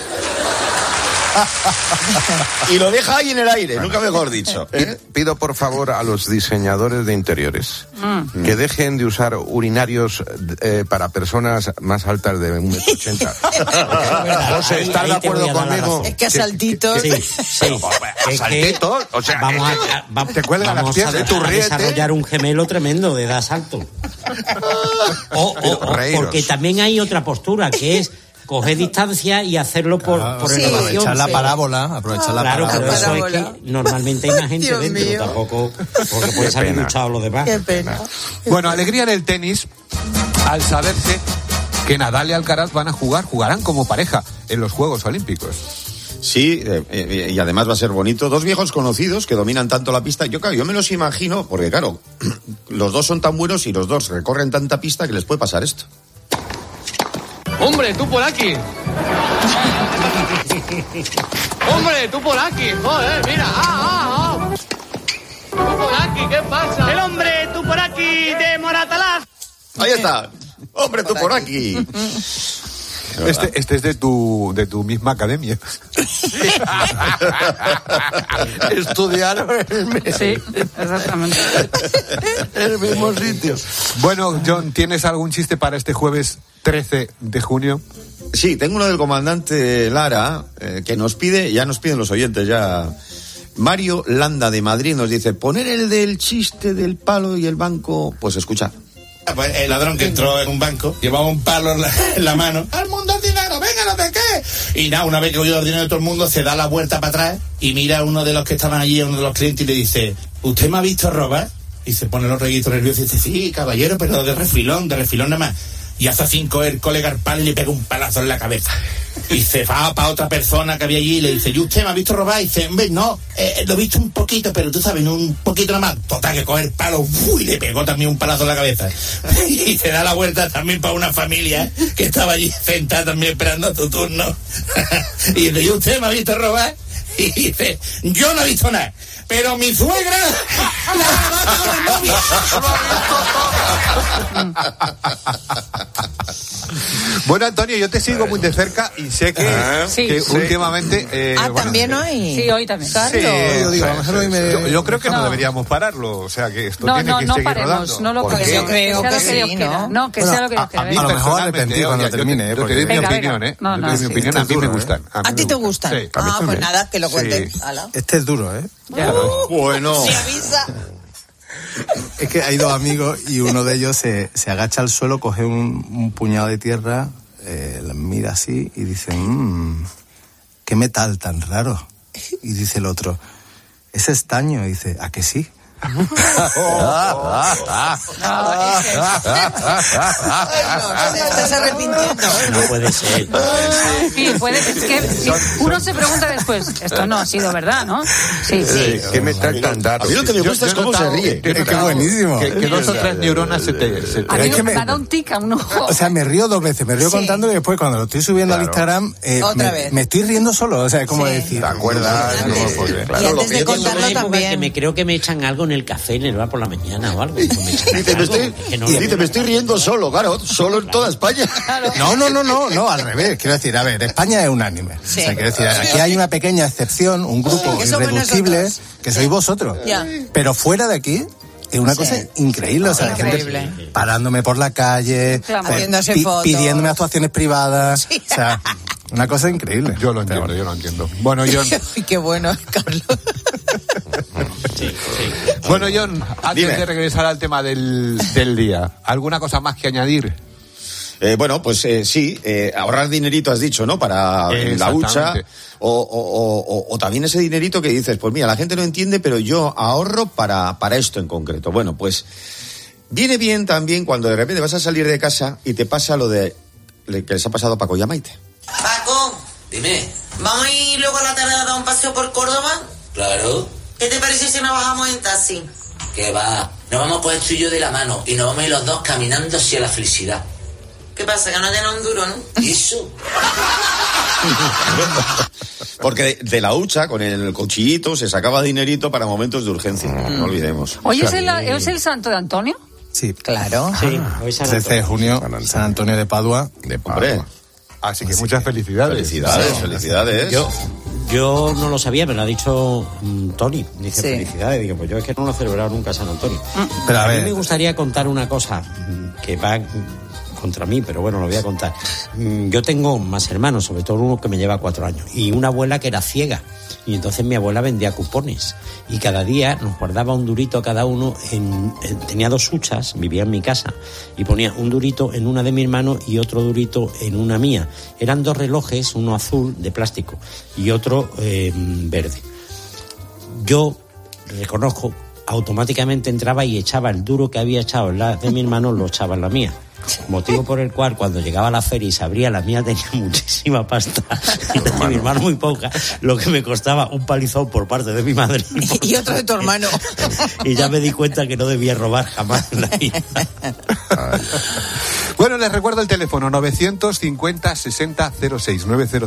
Y lo deja ahí en el aire, nunca mejor dicho. Pido por favor a los diseñadores de interiores que dejen de usar urinarios para personas más altas de 1,80 m. José, ¿estás de acuerdo conmigo? Es que a saltitos. Sí. Saltitos, o sea, te cuelgan las piernas de tu riete. Desarrollar un gemelo tremendo de edad salto. Porque también hay otra postura que es coger distancia y hacerlo por elevación. Aprovechar la parábola. Claro, pero eso es que normalmente hay más gente Dios dentro, mío. tampoco, porque puede salir duchado los demás. Qué pena. Bueno, alegría en el tenis al saberse que Nadal y Alcaraz jugarán como pareja en los Juegos Olímpicos. Sí, y además va a ser bonito. Dos viejos conocidos que dominan tanto la pista. Yo me los imagino, porque claro, los dos son tan buenos y los dos recorren tanta pista que les puede pasar esto. Hombre, tú por aquí. Hombre, tú por aquí. Joder, mira. Tú por aquí, ¿qué pasa? El hombre, tú por aquí, de Moratalaz. Ahí está. Hombre, tú por aquí. Este es de tu misma academia. Estudiaron Sí, exactamente. en el mismo sitio. Bueno, John, ¿tienes algún chiste para este jueves 13 de junio? Sí, tengo uno del comandante Lara, que nos piden los oyentes ya. Mario Landa de Madrid nos dice, poner el del chiste del palo y el banco, pues escuchad. Pues el ladrón que entró en un banco llevaba un palo en la mano. ¡Al mundo el dinero! ¡Venga, no te qué! Y nada, una vez que cogió el dinero de todo el mundo, se da la vuelta para atrás y mira a uno de los que estaban allí, a uno de los clientes, y le dice, ¿usted me ha visto robar? Y se pone los reguitos nerviosos y dice, sí, caballero, pero de refilón nada más. Y hace 5 el colega al palo y le pega un palazo en la cabeza. Y se va para otra persona que había allí y le dice, ¿y usted me ha visto robar? Y dice, hombre, no, lo he visto un poquito, pero tú sabes, un poquito nada más. Total, que coge el palo y le pegó también un palazo en la cabeza. Y se da la vuelta también para una familia que estaba allí sentada también esperando tu turno. Y dice, ¿y usted me ha visto robar? Y dice, yo no he visto nada, pero mi suegra la Bueno, Antonio, yo te sigo muy de cerca y sé que últimamente... ¿también hoy? Sí, hoy también. Sí, yo creo que no deberíamos pararlo, o sea que esto tiene que seguir rodando. No lo paremos. Yo creo que sí, ¿no? No, que sea lo que Dios quiera. A lo mejor arrepentir cuando termine, Yo te doy mi opinión, ¿eh? No, Yo te doy mi opinión, a mí me gustan. ¿A ti te gustan? Sí. Pues nada, que lo cuenten. Este es duro, ¿eh? Bueno. Se avisa. Es que hay dos amigos y uno de ellos se agacha al suelo, coge un puñado de tierra, mira así y dice, qué metal tan raro. Y dice el otro, es estaño. Y dice, ¿a que sí? Estás arrepintiendo. No puede ser. Sí, es que uno se pregunta después, esto no ha sido verdad, ¿no? Sí. ¿Qué me está encantando? A mí lo que me gusta es cómo se ríe. Es que buenísimo. Que 2 o 3 neuronas se te a mí me ha dado un tic a un ojo. O sea, me río 2 veces. Me río contándolo y después cuando lo estoy subiendo al Instagram, me estoy riendo solo. O sea, es como decir... ¿Te acuerdas? Y antes de contarlo también. Que me creo que me echan algo en el café, en el bar por la mañana o algo. Me estoy riendo solo, claro, solo en toda España. No, al revés. Quiero decir, a ver, España es unánime. Sí. O sea, quiero decir, aquí hay una pequeña excepción, un grupo irreductible, que sois vosotros. Ya. Pero fuera de aquí... Es una cosa increíble, o sea, gente parándome por la calle, haciéndose fotos, pidiéndome actuaciones privadas, sí. O sea, una cosa increíble. Yo lo entiendo. Bueno, John. Qué bueno, Carlos. Bueno, John, antes de regresar al tema del día, ¿alguna cosa más que añadir? Bueno, pues sí, ahorrar dinerito has dicho, ¿no? Para la hucha. O también ese dinerito que dices, pues mira, la gente no entiende, pero yo ahorro para esto en concreto. Bueno, pues viene bien también cuando de repente vas a salir de casa y te pasa lo de que les ha pasado a Paco y a Maite. Paco, dime. ¿Vamos a ir luego a la tarde a dar un paseo por Córdoba? Claro. ¿Qué te parece si nos bajamos en taxi? Que va. Nos vamos a poner tú y yo de la mano y nos vamos a ir los dos caminando hacia la felicidad. ¿Qué pasa? Que no tiene un duro, ¿no? Eso. Porque de la hucha, con el cuchillito, se sacaba dinerito para momentos de urgencia. No olvidemos. Oye, ¿es el santo de Antonio? Sí. Claro. Sí, hoy San 13 de junio, San Antonio de Padua. Hombre. Así que muchas felicidades. Felicidades. Yo no lo sabía, me lo ha dicho Tony. Dice felicidades. Digo, pues yo es que no lo he celebrado nunca San Antonio. Pero a mí ver. me gustaría contar una cosa que va contra mí, pero bueno, lo voy a contar. Yo tengo más hermanos, sobre todo uno que me lleva 4 años, y una abuela que era ciega. Y entonces mi abuela vendía cupones y cada día nos guardaba un durito a cada uno. Tenía 2 huchas, vivía en mi casa, y ponía un durito en una de mi hermano y otro durito en una mía. Eran 2 relojes, uno azul de plástico y otro verde. Yo reconozco, automáticamente entraba y echaba el duro que había echado en la de mi hermano, lo echaba en la mía. Motivo por el cual cuando llegaba a la feria y se abría, la mía tenía muchísima pasta y la de mi hermano muy poca, lo que me costaba un palizón por parte de mi madre y otro de tu hermano. Y ya me di cuenta que no debía robar jamás en la vida. Bueno, les recuerdo el teléfono 950-6006,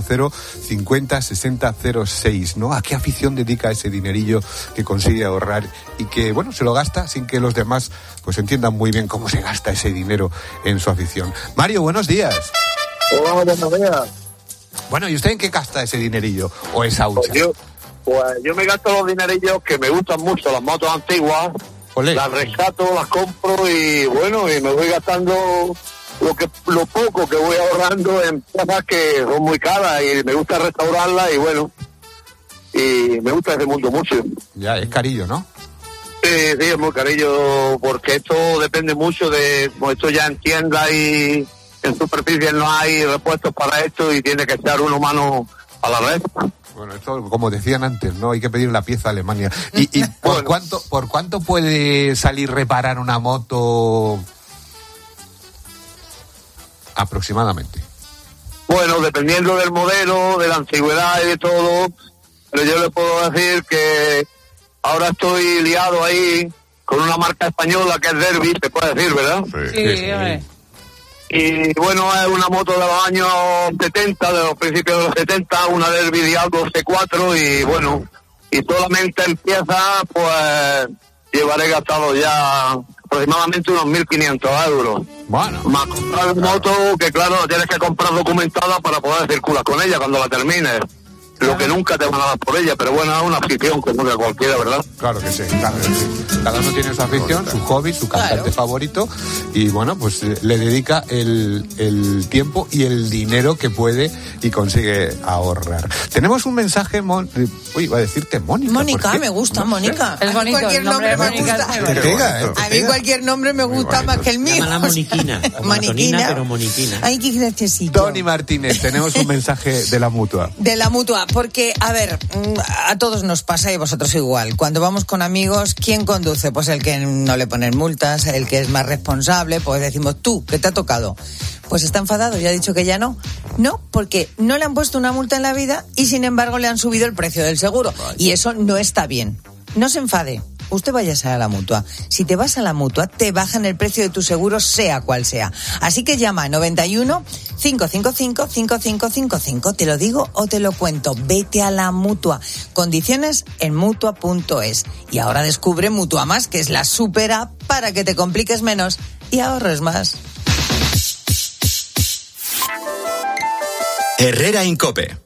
900-50-6006, ¿no? ¿A qué afición dedica ese dinerillo que consigue ahorrar y que, bueno, se lo gasta sin que los demás pues entiendan muy bien cómo se gasta ese dinero en su afición? Mario, buenos días. Hola, buenos días. Bueno, ¿y usted en qué gasta ese dinerillo o esa hucha? Pues yo me gasto los dinerillos que me gustan mucho, las motos antiguas. Olé. Las rescato, las compro y bueno, y me voy gastando lo poco que voy ahorrando en cosas que son muy caras y me gusta restaurarlas y bueno, y me gusta ese mundo mucho. Ya, es carillo, ¿no? Sí, es muy carillo porque esto depende mucho de, pues esto ya en tiendas y en superficies no hay repuestos para esto y tiene que echar uno mano a la red. Bueno, esto, como decían antes, ¿no? Hay que pedir la pieza a Alemania. ¿Y por cuánto puede salir reparar una moto aproximadamente? Bueno, dependiendo del modelo, de la antigüedad y de todo, pero yo le puedo decir que ahora estoy liado ahí con una marca española que es Derby, se puede decir, ¿verdad? Sí. Y bueno, es una moto de los años 70, de los principios de los 70, una Derby Diablo C4 y bueno, y solamente en piezas pues llevaré gastado ya aproximadamente unos 1.500 euros. Bueno. Más comprar una moto que claro, la tienes que comprar documentada para poder circular con ella cuando la termines. Lo que nunca te van a dar por ella, pero bueno, es una afición como de cualquiera, ¿verdad? Claro que sí, claro que sí. Cada uno tiene su afición, su hobby, su cantante favorito y bueno, pues le dedica el tiempo y el dinero que puede y consigue ahorrar. Tenemos un mensaje, iba a decirte Mónica. Mónica, me gusta, Mónica. Es bonito, cualquier nombre me gusta. Te pega, ¿eh? A mí cualquier nombre me gusta más que el mío. Llámala Moniquina. Maniquina. Pero Moniquina. Ay, qué graciosito. Tony Martínez, tenemos un mensaje de la Mutua. De la Mutua, porque, a ver, a todos nos pasa y vosotros igual. Cuando vamos con amigos, ¿quién conduce? conduce? Pues el que no le ponen multas, el que es más responsable, pues decimos, tú, ¿qué te ha tocado? Pues está enfadado y ha dicho que ya no. No, porque no le han puesto una multa en la vida y sin embargo le han subido el precio del seguro. Y eso no está bien. No se enfade. Usted váyase a la Mutua. Si te vas a la Mutua, te bajan el precio de tu seguro, sea cual sea. Así que llama a 91 555 5555. Te lo digo o te lo cuento. Vete a la Mutua. Condiciones en Mutua.es. Y ahora descubre Mutua Más, que es la super app para que te compliques menos y ahorres más. Herrera en COPE.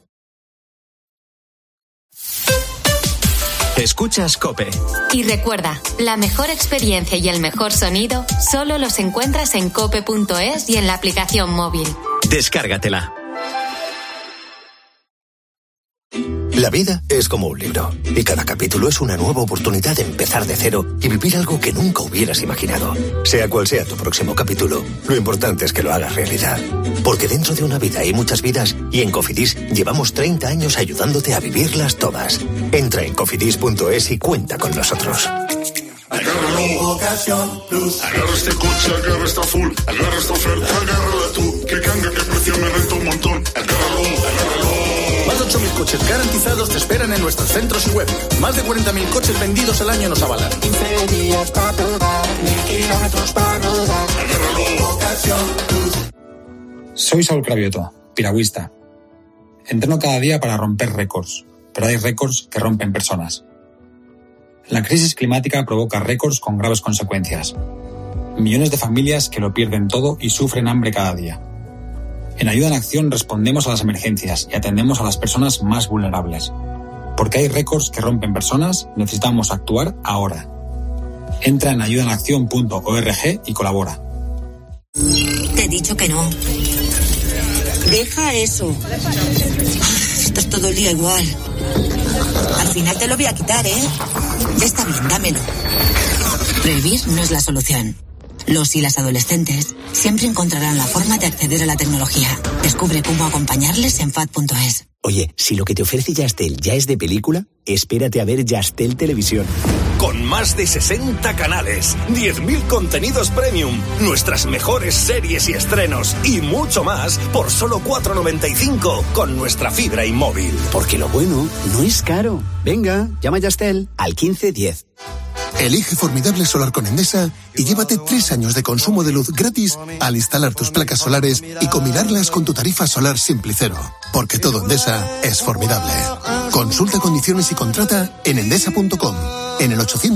Escuchas COPE. Y recuerda, la mejor experiencia y el mejor sonido solo los encuentras en cope.es y en la aplicación móvil. Descárgatela. La vida es como un libro, y cada capítulo es una nueva oportunidad de empezar de cero y vivir algo que nunca hubieras imaginado. Sea cual sea tu próximo capítulo, lo importante es que lo hagas realidad. Porque dentro de una vida hay muchas vidas, y en Cofidis llevamos 30 años ayudándote a vivirlas todas. Entra en cofidis.es y cuenta con nosotros. Agárralo, Ocasión Plus. Agarra este coche, agarra esta full, agarra esta oferta, agárrala tú. Que canga, que precio me renta un montón. Agárralo, agárralo. Más de 8.000 coches garantizados te esperan en nuestros centros y web. Más de 40.000 coches vendidos al año nos avalan. 15 días para probar, 1.000 kilómetros para rodar. Agárralo, Ocasión Plus. Soy Saúl Cravioto, piragüista. Entreno cada día para romper récords, pero hay récords que rompen personas. La crisis climática provoca récords con graves consecuencias. Millones de familias que lo pierden todo y sufren hambre cada día. En Ayuda en Acción respondemos a las emergencias y atendemos a las personas más vulnerables. Porque hay récords que rompen personas, necesitamos actuar ahora. Entra en ayudaenaccion.org y colabora. Te he dicho que no. Deja eso. Estás todo el día igual. Al final te lo voy a quitar, ¿eh? Ya está bien, dámelo. Prohibir no es la solución. Los y las adolescentes siempre encontrarán la forma de acceder a la tecnología. Descubre cómo acompañarles en FAD.es. Oye, si lo que te ofrece Yastel ya es de película, espérate a ver Yastel Televisión. Con más de 60 canales, 10.000 contenidos premium, nuestras mejores series y estrenos y mucho más por solo 4,95 con nuestra fibra y móvil. Porque lo bueno no es caro. Venga, llama a Yastel al 1510. Elige formidable solar con Endesa y llévate 3 años de consumo de luz gratis al instalar tus placas solares y combinarlas con tu tarifa solar Simplicero. Porque todo Endesa es formidable. Consulta condiciones y contrata en endesa.com, en el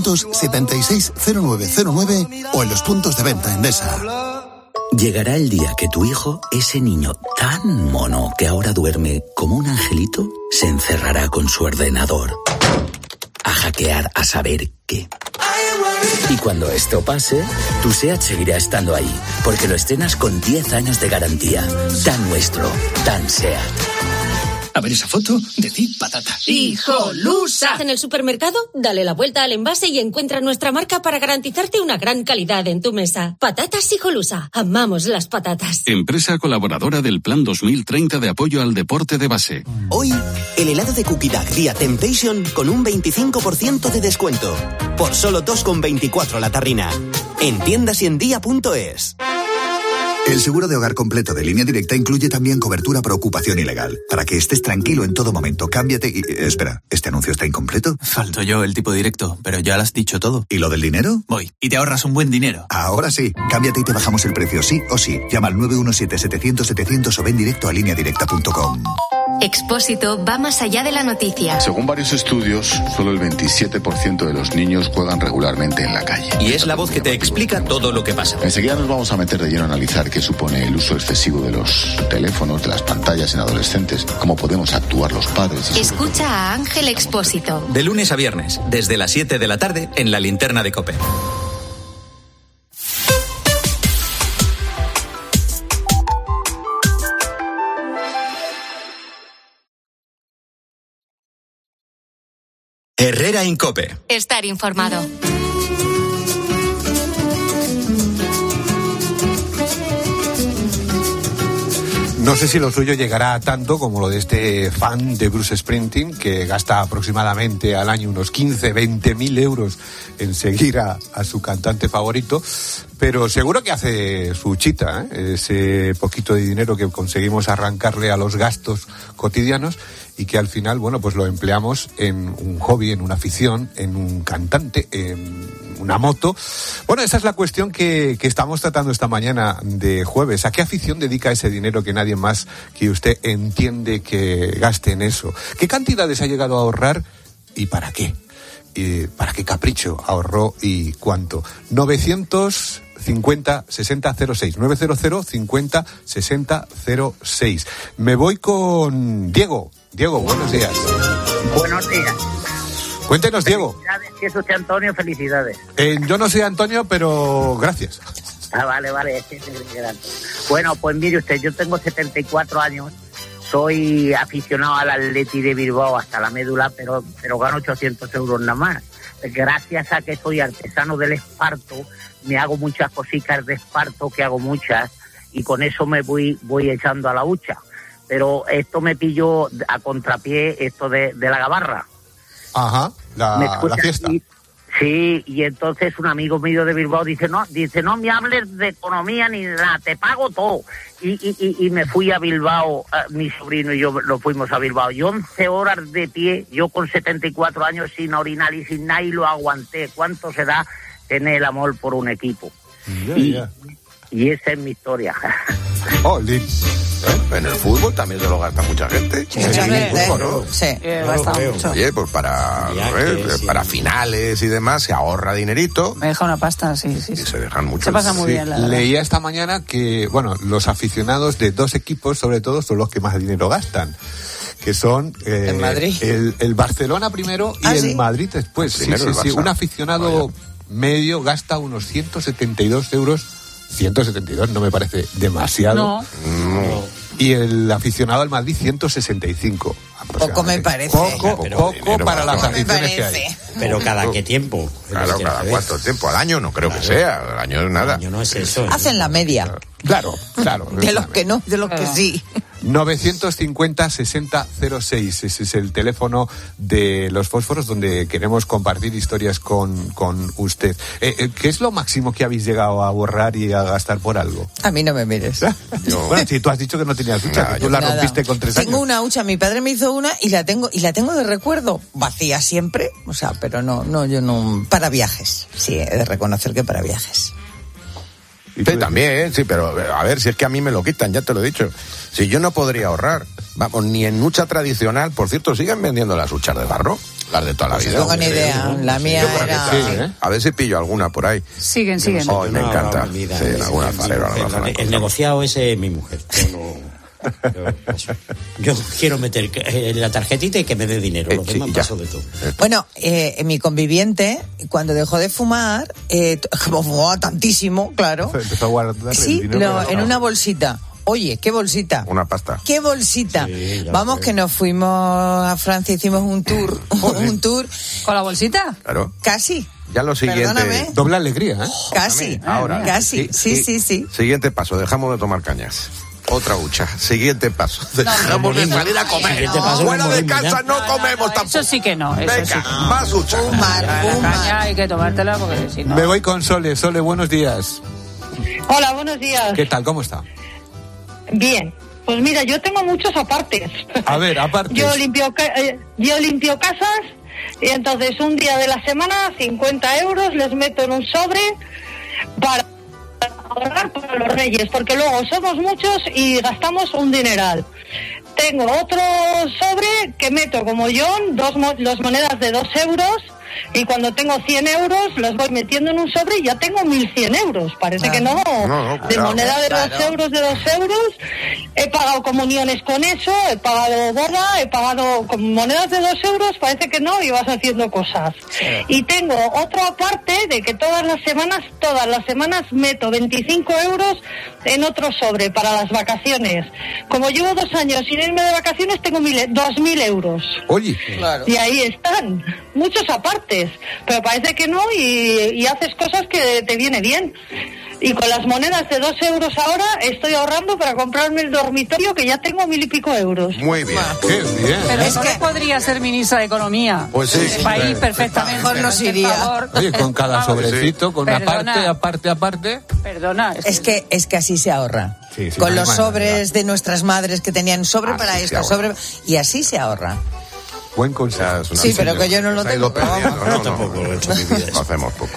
876-0909 o en los puntos de venta Endesa. Llegará el día que tu hijo, ese niño tan mono que ahora duerme como un angelito, se encerrará con su ordenador a hackear a saber qué. Y cuando esto pase, tu SEAT seguirá estando ahí, porque lo estrenas con 10 años de garantía. Tan nuestro, tan SEAT. A ver esa foto, decid patata. ¡Hijolusa! En el supermercado, dale la vuelta al envase y encuentra nuestra marca para garantizarte una gran calidad en tu mesa. Patatas Hijolusa. Amamos las patatas. Empresa colaboradora del Plan 2030 de apoyo al deporte de base. Hoy, el helado de Cookie Duck Día Temptation con un 25% de descuento. Por solo 2,24 la tarrina. En tiendas y en día.es. El seguro de hogar completo de Línea Directa incluye también cobertura por ocupación ilegal. Para que estés tranquilo en todo momento, cámbiate y... espera, ¿este anuncio está incompleto? Falto yo el tipo directo, pero ya lo has dicho todo. ¿Y lo del dinero? Voy, y te ahorras un buen dinero. Ahora sí, cámbiate y te bajamos el precio, sí o sí. Llama al 917-700-700 o ven directo a lineadirecta.com. Expósito va más allá de la noticia. Según varios estudios, solo el 27% de los niños juegan regularmente en la calle. Y es la voz que te explica todo lo que pasa. Enseguida nos vamos a meter de lleno a analizar qué supone el uso excesivo de los teléfonos, de las pantallas en adolescentes, cómo podemos actuar los padres. Escucha a Ángel Expósito. De lunes a viernes, desde las 7 de la tarde, en la linterna de COPE. Herrera en COPE. Estar informado. No sé si lo suyo llegará a tanto como lo de este fan de Bruce Springsteen, que gasta aproximadamente al año unos 15-20 euros en seguir a su cantante favorito, pero seguro que hace su chita, ese poquito de dinero que conseguimos arrancarle a los gastos cotidianos y que al final, bueno, pues lo empleamos en un hobby, en una afición, en un cantante, en una moto. Bueno, esa es la cuestión que estamos tratando esta mañana de jueves. ¿A qué afición dedica ese dinero que nadie más que usted entiende que gaste en eso? ¿Qué cantidades ha llegado a ahorrar y para qué? ¿Para qué capricho ahorró y cuánto? 950-6006. 900-50-6006. Me voy con Diego. Diego, buenos días. Buenos días. Cuéntenos, Diego. Felicidades, si es usted Antonio, felicidades. Yo no soy Antonio, pero gracias. Vale. Bueno, pues mire usted, yo tengo 74 años, soy aficionado al Atleti de Bilbao hasta la médula, pero gano 800 euros nada más. Gracias a que soy artesano del esparto, me hago muchas cositas de esparto, que hago muchas, y con eso me voy echando a la hucha. Pero esto me pilló a contrapié, esto de la gabarra. Ajá, la fiesta. Sí, y entonces un amigo mío de Bilbao dice, no me hables de economía ni de nada, te pago todo. Y me fui a Bilbao, mi sobrino y yo lo fuimos a Bilbao. Y 11 horas de pie, yo con 74 años sin orinar y sin nada, y lo aguanté. ¿Cuánto se da tener el amor por un equipo? Y esa es mi historia. En el fútbol también se lo gasta mucha gente. Sí, gasta mucho. Oye, pues para finales y demás se ahorra dinerito. Me deja una pasta, sí. Y se dejan mucho. Se pasa muy bien, la verdad. Leía esta mañana que, bueno, los aficionados de dos equipos, sobre todo, son los que más dinero gastan. Que son ¿en Madrid? El Barcelona primero y el Madrid después. Sí. Un aficionado medio gasta unos 172 euros. 172 no me parece demasiado. No. Y el aficionado al Madrid 165. Poco me parece. Poco para las aficiones que hay. Pero ¿cada qué tiempo? Claro, ¿cada cuánto tiempo? ¿Al año? No creo que sea. Al año es nada. Al año no es eso. Hacen la media. Claro. De los que no, de los que sí. 950-6006. Ese es el teléfono de los fósforos donde queremos compartir historias con usted. ¿Qué es lo máximo que habéis llegado a ahorrar y a gastar por algo? A mí no me mires. Bueno, si tú has dicho que no tenías hucha, que tú la rompiste con 3 años. Tengo una hucha, mi padre me hizo una y la tengo de recuerdo. Vacía siempre, o sea, pero no, yo no. Para viajes, sí, he de reconocer que para viajes. Sí, también, sí, pero a ver, si es que a mí me lo quitan, ya te lo he dicho. Si yo no podría ahorrar, vamos, ni en hucha tradicional. Por cierto, ¿siguen vendiendo las huchas de barro? Las de toda la vida. No tengo ni idea, la mía era... Sí, a ver si pillo alguna por ahí. Siguen. Oh, me encanta. Sí, en algún alfarero. El negociado ese es mi mujer. Yo quiero meter la tarjetita y que me dé dinero. Lo demás paso de todo. Bueno, mi conviviente, cuando dejó de fumar, como fumaba tantísimo, claro. Empezó a guardar el dinero en una bolsita. Oye, ¿qué bolsita? Una pasta. ¿Qué bolsita? Sí, vamos, que nos fuimos a Francia, hicimos un tour. ¿Un tour? ¿Con la bolsita? Claro. Casi. Ya lo siguiente. Perdóname. Doble alegría, ¿eh? Casi. Ahora. Casi. Sí. Siguiente paso, dejamos de tomar cañas. Otra hucha. Siguiente paso. Dejamos de salir a comer. Fuera de casa no comemos tampoco. Eso sí que no. Venga, más hucha. Caña hay que tomártela porque si no... Me voy con Sole. Sole, buenos días. Hola, buenos días. ¿Qué tal? ¿Cómo está? Bien. Pues mira, yo tengo muchos apartes. A ver, apartes. Yo limpio casas y entonces un día de la semana 50 euros les meto en un sobre para ahorrar para los Reyes, porque luego somos muchos y gastamos un dineral. Tengo otro sobre que meto como John, las monedas de 2 euros, y cuando tengo 100 euros los voy metiendo en un sobre y ya tengo 1.100 euros. Parece que no. De moneda de 2 euros, he pagado comuniones con eso, he pagado boda, he pagado con monedas de 2 euros, parece que no, y vas haciendo cosas. Y tengo otra parte de que todas las semanas meto 25 euros en otro sobre para las vacaciones. Como llevo 2 años sin irme de vacaciones, tengo 2.000 euros. Oye. Claro. Y ahí están, muchos apartes, pero parece que no, y haces cosas que te viene bien. Y con las monedas de 2 euros ahora estoy ahorrando para comprarme el dormitorio, que ya tengo 1.000 y pico euros. Muy bien. Qué bien. Pero es que podría ser ministra de Economía. Pues sí. El país perfectamente. Mejor nos iría. Oye, con cada sobrecito, con Perdona. aparte. Perdona. Es que así se ahorra. Sí, Con no hay los más sobres de nuestras madres que tenían sobre Así para se esto, ahorra. sobre... Y así se ahorra. Buen consejo. Sí, pero que yo no lo Se ha ido tengo. perdiendo, Yo tampoco lo he hecho en mi vida. Lo hacemos poco.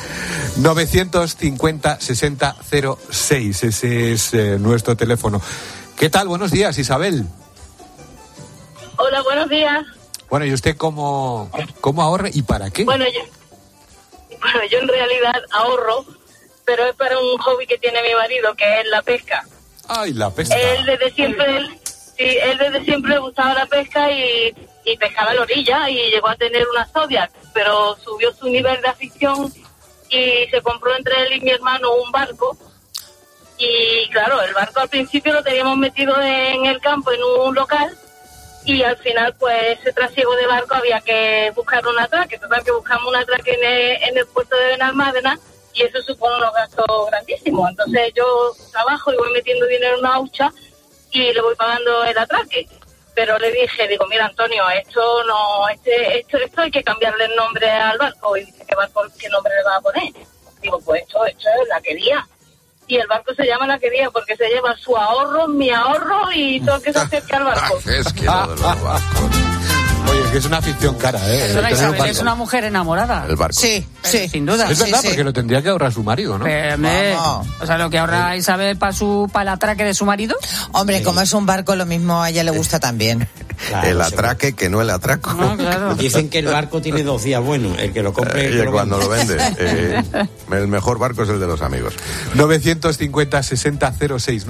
950-60-06, ese es nuestro teléfono. ¿Qué tal? Buenos días, Isabel. Hola, buenos días. Bueno, ¿y usted cómo ahorra y para qué? Bueno, yo en realidad ahorro, pero es para un hobby que tiene mi marido, que es la pesca. Ay, la pesca. Él desde siempre le gustaba la pesca y pescaba a la orilla y llegó a tener una Zodiac, pero subió su nivel de afición y se compró entre él y mi hermano un barco. Y claro, el barco al principio lo teníamos metido en el campo, en un local, y al final pues ese trasiego de barco había que buscar un atraque. Total que buscamos un atraque en el puerto de Benalmádena, y eso supone unos gastos grandísimos. Entonces yo trabajo y voy metiendo dinero en una hucha y le voy pagando el atraque. Pero le dije, mira, Antonio, esto hay que cambiarle el nombre al barco. Y dice, ¿qué nombre le va a poner? Digo, pues esto es La Quería. Y el barco se llama La Quería porque se lleva su ahorro, mi ahorro y todo lo que se acerca al barco. Es que lo de los barcos. Oye, que es una afición cara, ¿eh? Perdona, Tener un Isabel, barco. es una mujer enamorada. El barco. Sí, Sin duda. Es verdad, sí. porque lo tendría que ahorrar su marido, ¿no? Hombre, Vamos. o sea, lo que ahorra Isabel para el atraque de su marido. Hombre, como es un barco, lo mismo a ella le gusta también. Claro, El atraque que no el atraco. No, claro. Dicen que el barco tiene 2 días buenos, el que lo compre y el que lo Cuando vende. lo vende. El mejor barco es el de los amigos. 950-60-06,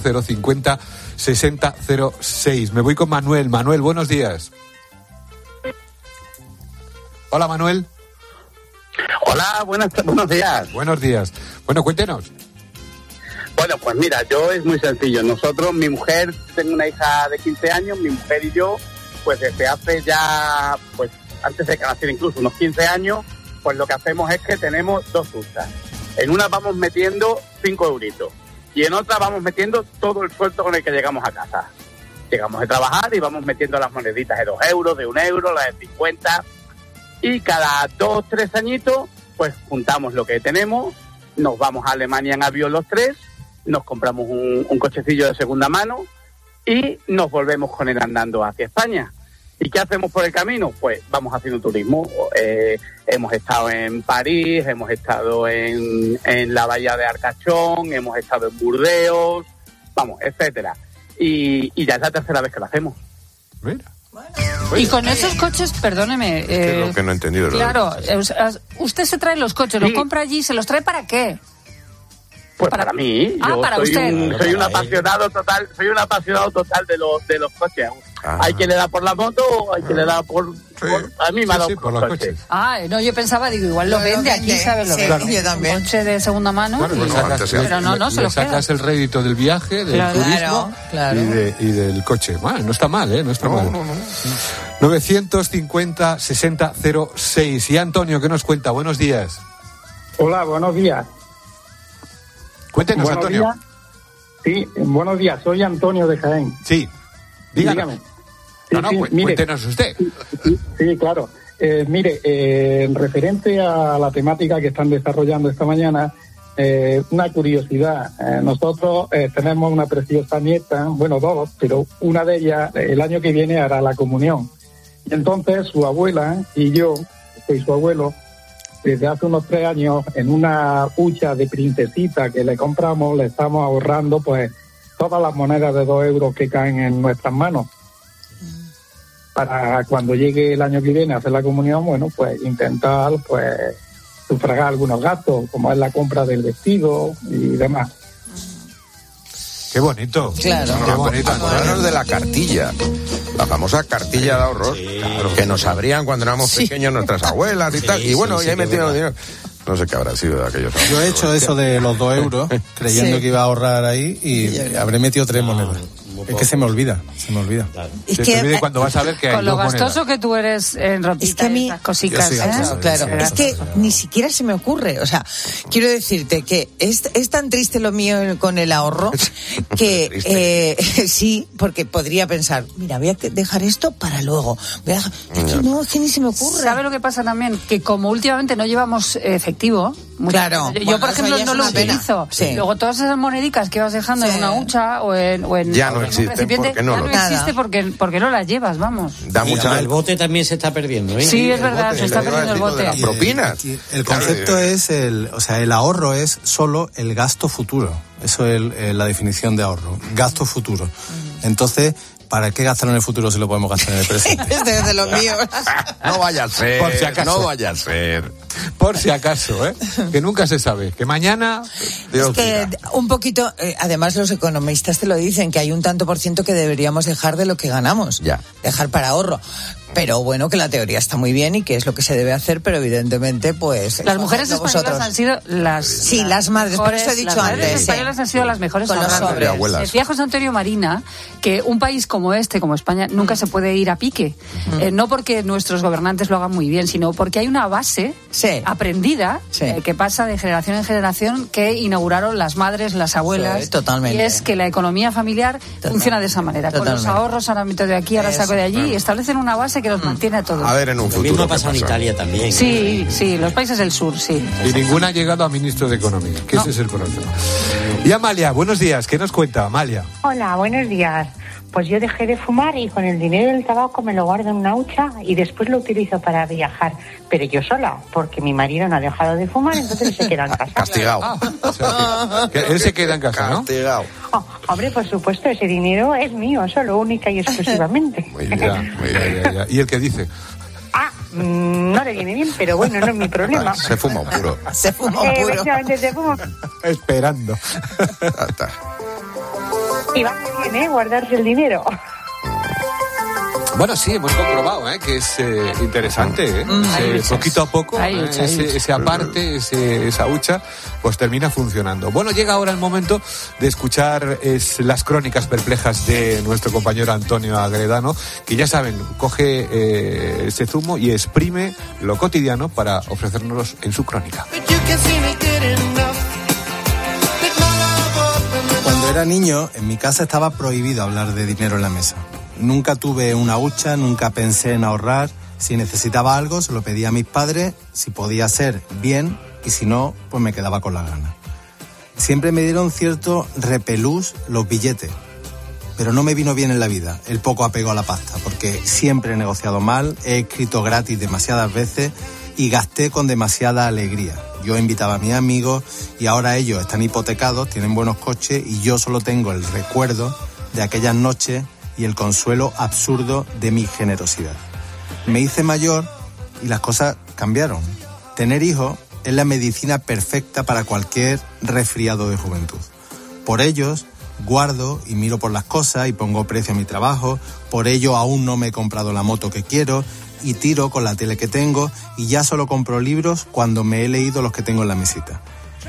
900-50-60-06. Me voy con Manuel. Manuel, buenos días. Hola, Manuel. Hola, buenos días. Buenos días. Bueno, cuéntenos. Bueno, pues mira, yo es muy sencillo. Nosotros, mi mujer, tengo una hija de 15 años, mi mujer y yo, pues desde hace ya, pues antes de que naciera incluso, unos 15 años, pues lo que hacemos es que tenemos 2 huchas. En una vamos metiendo 5 euritos y en otra vamos metiendo todo el sueldo con el que llegamos a casa. Llegamos de trabajar y vamos metiendo las moneditas de 2 euros, de 1 euro, las de 50... Y cada 2 o 3 añitos, pues juntamos lo que tenemos, nos vamos a Alemania en avión los 3, nos compramos un cochecillo de segunda mano y nos volvemos con él andando hacia España. ¿Y qué hacemos por el camino? Pues vamos haciendo turismo. Hemos estado en París, hemos estado en la bahía de Arcachón, hemos estado en Burdeos, vamos, etcétera. Y ya es la 3ª vez que lo hacemos. Mira. Y con esos coches, perdóneme. Es lo que no he entendido. Claro, usted se trae los coches, los compra allí, ¿se los trae para qué? Pues para mí, yo para soy usted. soy un apasionado total, de los coches. Hay quien le da por la moto, hay quien le da por a mí me ha dado por los coches. No, yo pensaba, igual lo vende aquí, ¿sabes? Lo Sí, vende. yo también. Un coche de segunda mano. Claro, y- pero no, se le lo queda. sacas el rédito del viaje, del Claro, turismo claro. y del coche. Bueno, no está mal, ¿eh? No está mal. 950-60-06. Y Antonio, ¿qué nos cuenta? Buenos días. Hola, buenos días. Cuéntenos, Buenos Antonio. días. Sí, buenos días. Soy Antonio de Jaén. Sí, díganos. Dígame. Mire, Cuéntenos usted. Sí, claro. Mire, referente a la temática que están desarrollando esta mañana, una curiosidad. Nosotros tenemos una preciosa nieta, bueno, 2, pero una de ellas el año que viene hará la comunión. Y entonces su abuela y yo, soy su abuelo, desde hace unos 3 años, en una hucha de princesita que le compramos, le estamos ahorrando pues todas las monedas de 2 euros que caen en nuestras manos. Para cuando llegue el año que viene a hacer la comunión, bueno, pues intentar pues sufragar algunos gastos, como es la compra del vestido y demás. Qué bonito. Claro. Qué bonito. Acordarnos de la cartilla. La famosa cartilla de ahorros que nos abrían cuando éramos pequeños nuestras abuelas y tal. Y bueno, y ahí metían dinero. No sé qué habrá sido de aquellos años. Yo he hecho eso de los 2 euros, creyendo Sí. que iba a ahorrar ahí y habré metido 3 monedas. Es que se me olvida. Claro. Es Se que, te olvide cuando vas a ver que hay Con lo dos monedas. gastoso que tú eres en ropita, es que a mí, estas cositas, yo soy gastoso, claro, sí, es que ni siquiera se me ocurre. O sea, quiero decirte que es tan triste lo mío con el ahorro que sí, porque podría pensar, mira, voy a dejar esto para luego. Es que ni se me ocurre. ¿Sabe lo que pasa también? Que como últimamente no llevamos efectivo, claro. Yo Bueno, por ejemplo eso ya no es lo una pena. utilizo. Sí. Luego todas esas monedicas que vas dejando en una hucha o en Ya no un existen recipiente, porque no ya lo- no existe porque no las llevas, vamos. Da mucha... El bote también se está perdiendo, ¿eh? Sí, es el verdad, bote, se está le iba a perdiendo el decir lo de bote. las propinas. El concepto es el ahorro es solo el gasto futuro. Eso es la definición de ahorro. Gasto futuro. Entonces, ¿para qué gastarlo en el futuro si lo podemos gastar en el presente? Este es de los míos. No vaya a ser, Por si acaso. no vaya a ser. Por si acaso, ¿eh? Que nunca se sabe. Que mañana... Dios Es que diga. un poquito, además los economistas te lo dicen, que hay un tanto por ciento que deberíamos dejar de lo que ganamos. Ya. Dejar para ahorro. Pero bueno, que la teoría está muy bien y que es lo que se debe hacer, pero evidentemente, pues... Las mujeres hacedlo españolas vosotros. han sido las madres, por eso he dicho las mujeres antes, españolas han sido las mejores Con los ahorradoras. sobres. Abuelas. Decía José Antonio Marina que un país como este, como España, nunca se puede ir a pique. No porque nuestros gobernantes lo hagan muy bien, sino porque hay una base aprendida que pasa de generación en generación que inauguraron las madres, las abuelas. Sí, totalmente. Y es que la economía familiar funciona de esa manera. Con los Totalmente. ahorros, ahora meto de aquí, ahora saco de allí, y establecen una base que los mantiene a todos. A ver en un Lo futuro. mismo ha qué pasado en pasa. Italia también. Sí, sí, los países del sur, sí. Y ninguna ha llegado a ministro de Economía, que ese es el problema. Y Amalia, buenos días. ¿Qué nos cuenta, Amalia? Hola, buenos días. Pues yo dejé de fumar y con el dinero del tabaco me lo guardo en una hucha y después lo utilizo para viajar. Pero yo sola, porque mi marido no ha dejado de fumar, entonces se queda en casa. Castigado. O sea, que él se queda en casa, ¿no? Castigado. Oh, hombre, por supuesto, ese dinero es mío, solo, única y exclusivamente. Ya. ¿Y el que dice? No le viene bien, pero bueno, no es mi problema. Se fuma un puro. Se fuma un puro. Efectivamente, se fuma. Esperando. Y va muy bien, guardarse el dinero. Bueno, sí, hemos comprobado que es interesante. Poquito a poco, ese aparte, esa hucha, pues termina funcionando. Bueno, llega ahora el momento de escuchar las crónicas perplejas de nuestro compañero Antonio Agredano, que ya saben, coge ese zumo y exprime lo cotidiano para ofrecérnoslos en su crónica. Cuando era niño, en mi casa estaba prohibido hablar de dinero en la mesa. Nunca tuve una hucha, nunca pensé en ahorrar. Si necesitaba algo, se lo pedía a mis padres. Si podía ser, bien. Y si no, pues me quedaba con la gana. Siempre me dieron cierto repelús los billetes. Pero no me vino bien en la vida el poco apego a la pasta, porque siempre he negociado mal, he escrito gratis demasiadas veces y gasté con demasiada alegría. Yo invitaba a mis amigos y ahora ellos están hipotecados, tienen buenos coches y yo solo tengo el recuerdo de aquellas noches y el consuelo absurdo de mi generosidad. Me hice mayor y las cosas cambiaron. Tener hijos es la medicina perfecta para cualquier resfriado de juventud. Por ellos guardo y miro por las cosas y pongo precio a mi trabajo. Por ello aún no me he comprado la moto que quiero y tiro con la tele que tengo y ya solo compro libros cuando me he leído los que tengo en la mesita.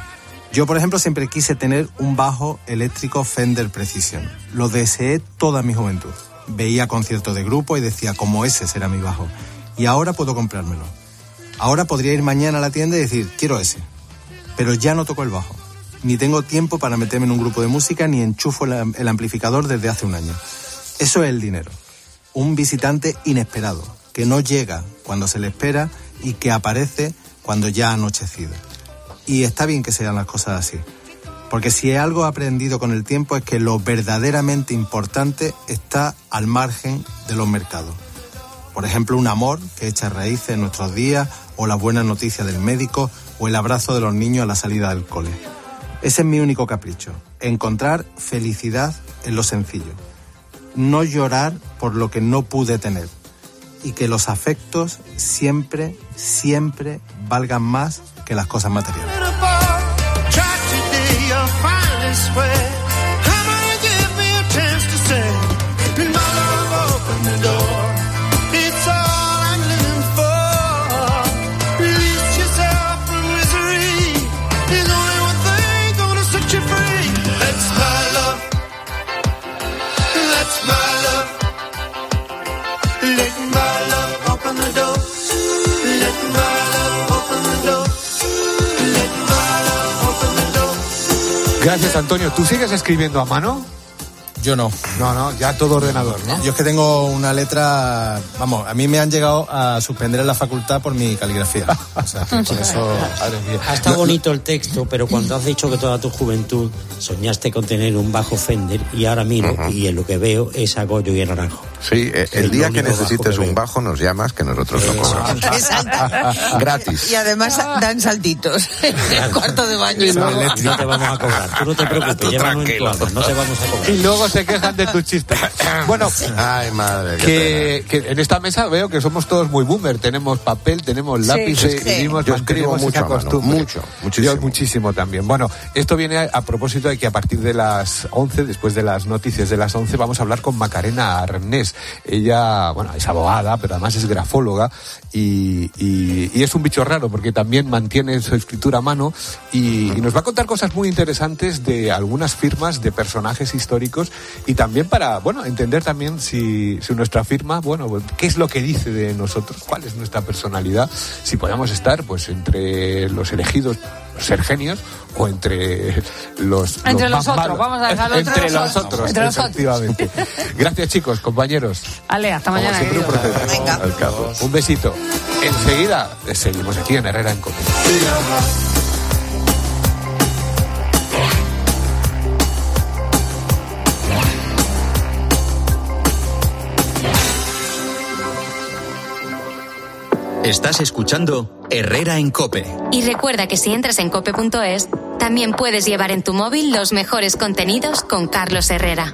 Yo, por ejemplo, siempre quise tener un bajo eléctrico Fender Precision. Lo deseé toda mi juventud. Veía conciertos de grupo y decía, como ese será mi bajo. Y ahora puedo comprármelo. Ahora podría ir mañana a la tienda y decir, quiero ese. Pero ya no toco el bajo. Ni tengo tiempo para meterme en un grupo de música, ni enchufo el amplificador desde hace un año. Eso es el dinero. Un visitante inesperado, que no llega cuando se le espera y que aparece cuando ya ha anochecido. Y está bien que sean las cosas así. Porque si algo he aprendido con el tiempo es que lo verdaderamente importante está al margen de los mercados. Por ejemplo, un amor que echa raíces en nuestros días, o la buena noticia del médico, o el abrazo de los niños a la salida del cole. Ese es mi único capricho, encontrar felicidad en lo sencillo. No llorar por lo que no pude tener. Y que los afectos siempre, siempre valgan más que las cosas materiales. Gracias, Antonio. ¿Tú sigues escribiendo a mano? Yo no. No, ya todo ordenador, ¿no? Yo es que tengo una letra... Vamos, a mí me han llegado a suspender en la facultad por mi caligrafía. O sea, que por eso... Ha estado bonito el texto, pero cuando has dicho que toda tu juventud soñaste con tener un bajo Fender, y ahora miro y en lo que veo es a Goyo y a Naranjo. Sí, el día que necesites un bajo nos llamas, que nosotros lo cobramos. Gratis. Y además dan saltitos en el cuarto de baño. No te vamos a cobrar, tú no te preocupes, llévanos en tu alma, no te vamos a cobrar. Y luego se quejan de tus chistes. Bueno, ay, madre, que en esta mesa veo que somos todos muy boomer. Tenemos papel, tenemos lápiz, yo escribo mucho a mano, muchísimo. Yo muchísimo también. Bueno, esto viene a propósito de que a partir de las 11, después de las noticias de las 11, vamos a hablar con Macarena Arnés. Ella, bueno, es abogada, pero además es grafóloga y es un bicho raro porque también mantiene su escritura a mano y nos va a contar cosas muy interesantes de algunas firmas de personajes históricos y también para, bueno, entender también si nuestra firma, bueno, qué es lo que dice de nosotros, cuál es nuestra personalidad, si podemos estar, pues, entre los elegidos, ser genios, o entre los otros, vamos a dejarlo entre los otros, efectivamente. Gracias, chicos, compañeros. Ale, hasta mañana. Venga. Un besito. Enseguida seguimos aquí en Herrera en COPE. Estás escuchando Herrera en COPE. Y recuerda que si entras en cope.es, también puedes llevar en tu móvil los mejores contenidos con Carlos Herrera.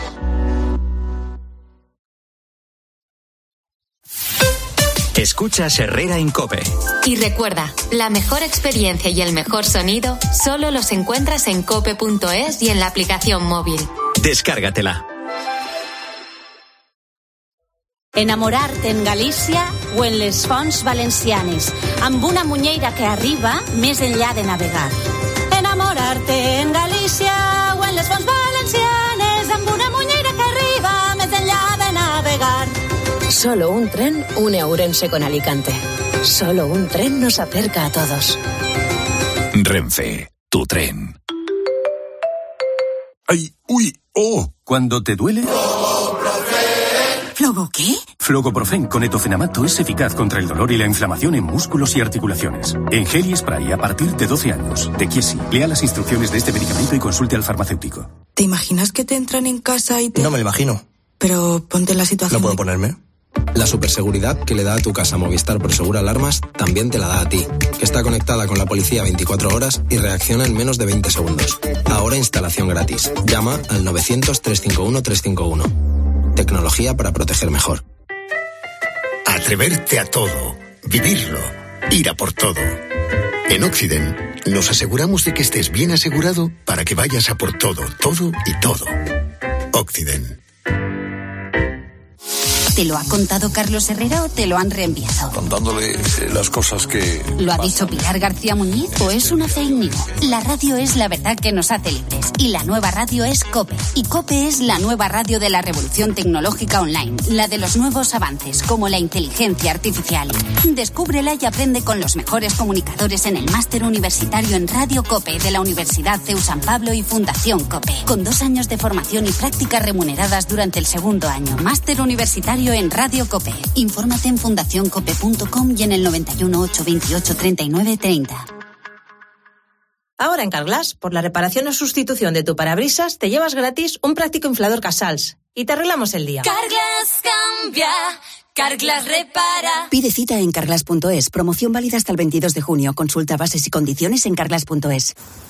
Escuchas Herrera en COPE. Y recuerda, la mejor experiencia y el mejor sonido solo los encuentras en cope.es y en la aplicación móvil. Descárgatela. Enamorarte en Galícia o en les Fonts Valencianes, amb una muñeira que arriba més enllà de navegar. Enamorarte en Galícia o en les Fonts Valencianes, amb una muñeira que arriba més enllà de navegar. Solo un tren une a Ourense con Alicante. Solo un tren nos acerca a todos. Renfe, tu tren. Ay, uy, ¿cuándo te duele? ¿Flogo qué? Flogoprofen con etofenamato es eficaz contra el dolor y la inflamación en músculos y articulaciones. En gel y spray a partir de 12 años. De Chiesi. Lea las instrucciones de este medicamento y consulte al farmacéutico. ¿Te imaginas que te entran en casa y te...? No me lo imagino. Pero ponte en la situación... ¿No puedo ponerme? La superseguridad que le da a tu casa Movistar Prosegur Alarmas también te la da a ti, que está conectada con la policía 24 horas y reacciona en menos de 20 segundos. Ahora instalación gratis. Llama al 900-351-351. Tecnología para proteger mejor. Atreverte a todo, vivirlo, ir a por todo. En Occident nos aseguramos de que estés bien asegurado para que vayas a por todo, todo y todo. Occident. ¿Te lo ha contado Carlos Herrera o te lo han reenviado? Contándole las cosas que... ¿Lo ha dicho Pilar García Muñiz o es una fake news? La radio es la verdad que nos hace libres y la nueva radio es COPE. Y COPE es la nueva radio de la revolución tecnológica online, la de los nuevos avances como la inteligencia artificial. Descúbrela y aprende con los mejores comunicadores en el máster universitario en Radio COPE de la Universidad CEU San Pablo y Fundación COPE. Con 2 años de formación y prácticas remuneradas durante el segundo año. Máster universitario en Radio COPE. Infórmate en fundacioncope.com y en el 91 828 39 30. Ahora en Carglass, por la reparación o sustitución de tu parabrisas, te llevas gratis un práctico inflador Casals y te arreglamos el día. Carglass cambia, Carglass repara. Pide cita en carglass.es. Promoción válida hasta el 22 de junio. Consulta bases y condiciones en carglass.es.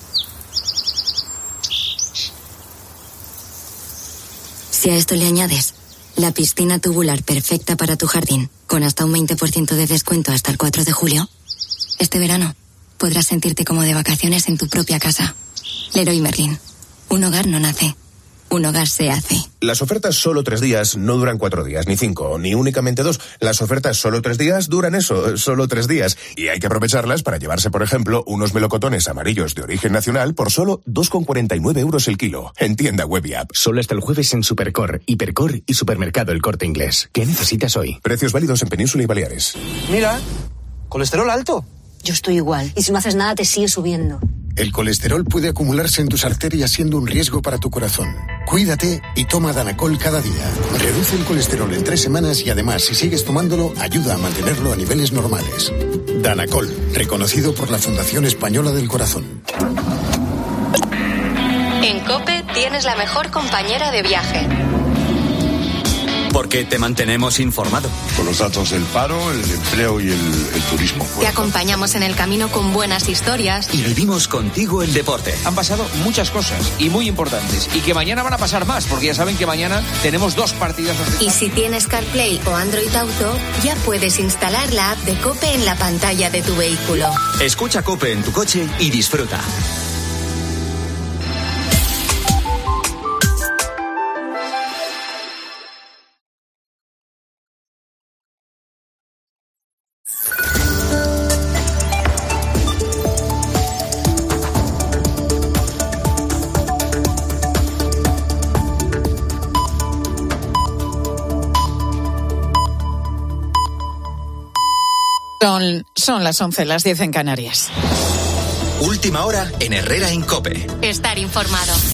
Si a esto le añades la piscina tubular perfecta para tu jardín, con hasta un 20% de descuento hasta el 4 de julio, este verano podrás sentirte como de vacaciones en tu propia casa. Leroy Merlin. Un hogar no nace, un hogar se hace. Las ofertas solo 3 días no duran 4 días, ni 5, ni únicamente 2. Las ofertas solo 3 días duran eso, solo 3 días. Y hay que aprovecharlas para llevarse, por ejemplo, unos melocotones amarillos de origen nacional por solo 2,49 euros el kilo. En tienda web y app. Solo hasta el jueves en Supercor, Hipercor y Supermercado El Corte Inglés. ¿Qué necesitas hoy? Precios válidos en Península y Baleares. Mira, colesterol alto. Yo estoy igual. Y si no haces nada te sigue subiendo. El colesterol puede acumularse en tus arterias siendo un riesgo para tu corazón. Cuídate y toma Danacol cada día. Reduce el colesterol en 3 semanas y además, si sigues tomándolo, ayuda a mantenerlo a niveles normales. Danacol, reconocido por la Fundación Española del Corazón. En COPE tienes la mejor compañera de viaje. Porque te mantenemos informado. Con los datos del paro, el empleo y el turismo. Te acompañamos en el camino con buenas historias. Y vivimos contigo el deporte. Han pasado muchas cosas y muy importantes. Y que mañana van a pasar más, porque ya saben que mañana tenemos 2 partidas. Y si tienes CarPlay o Android Auto, ya puedes instalar la app de COPE en la pantalla de tu vehículo. Escucha COPE en tu coche y disfruta. Son las 11, las 10 en Canarias. Última hora en Herrera en COPE. Estar informado.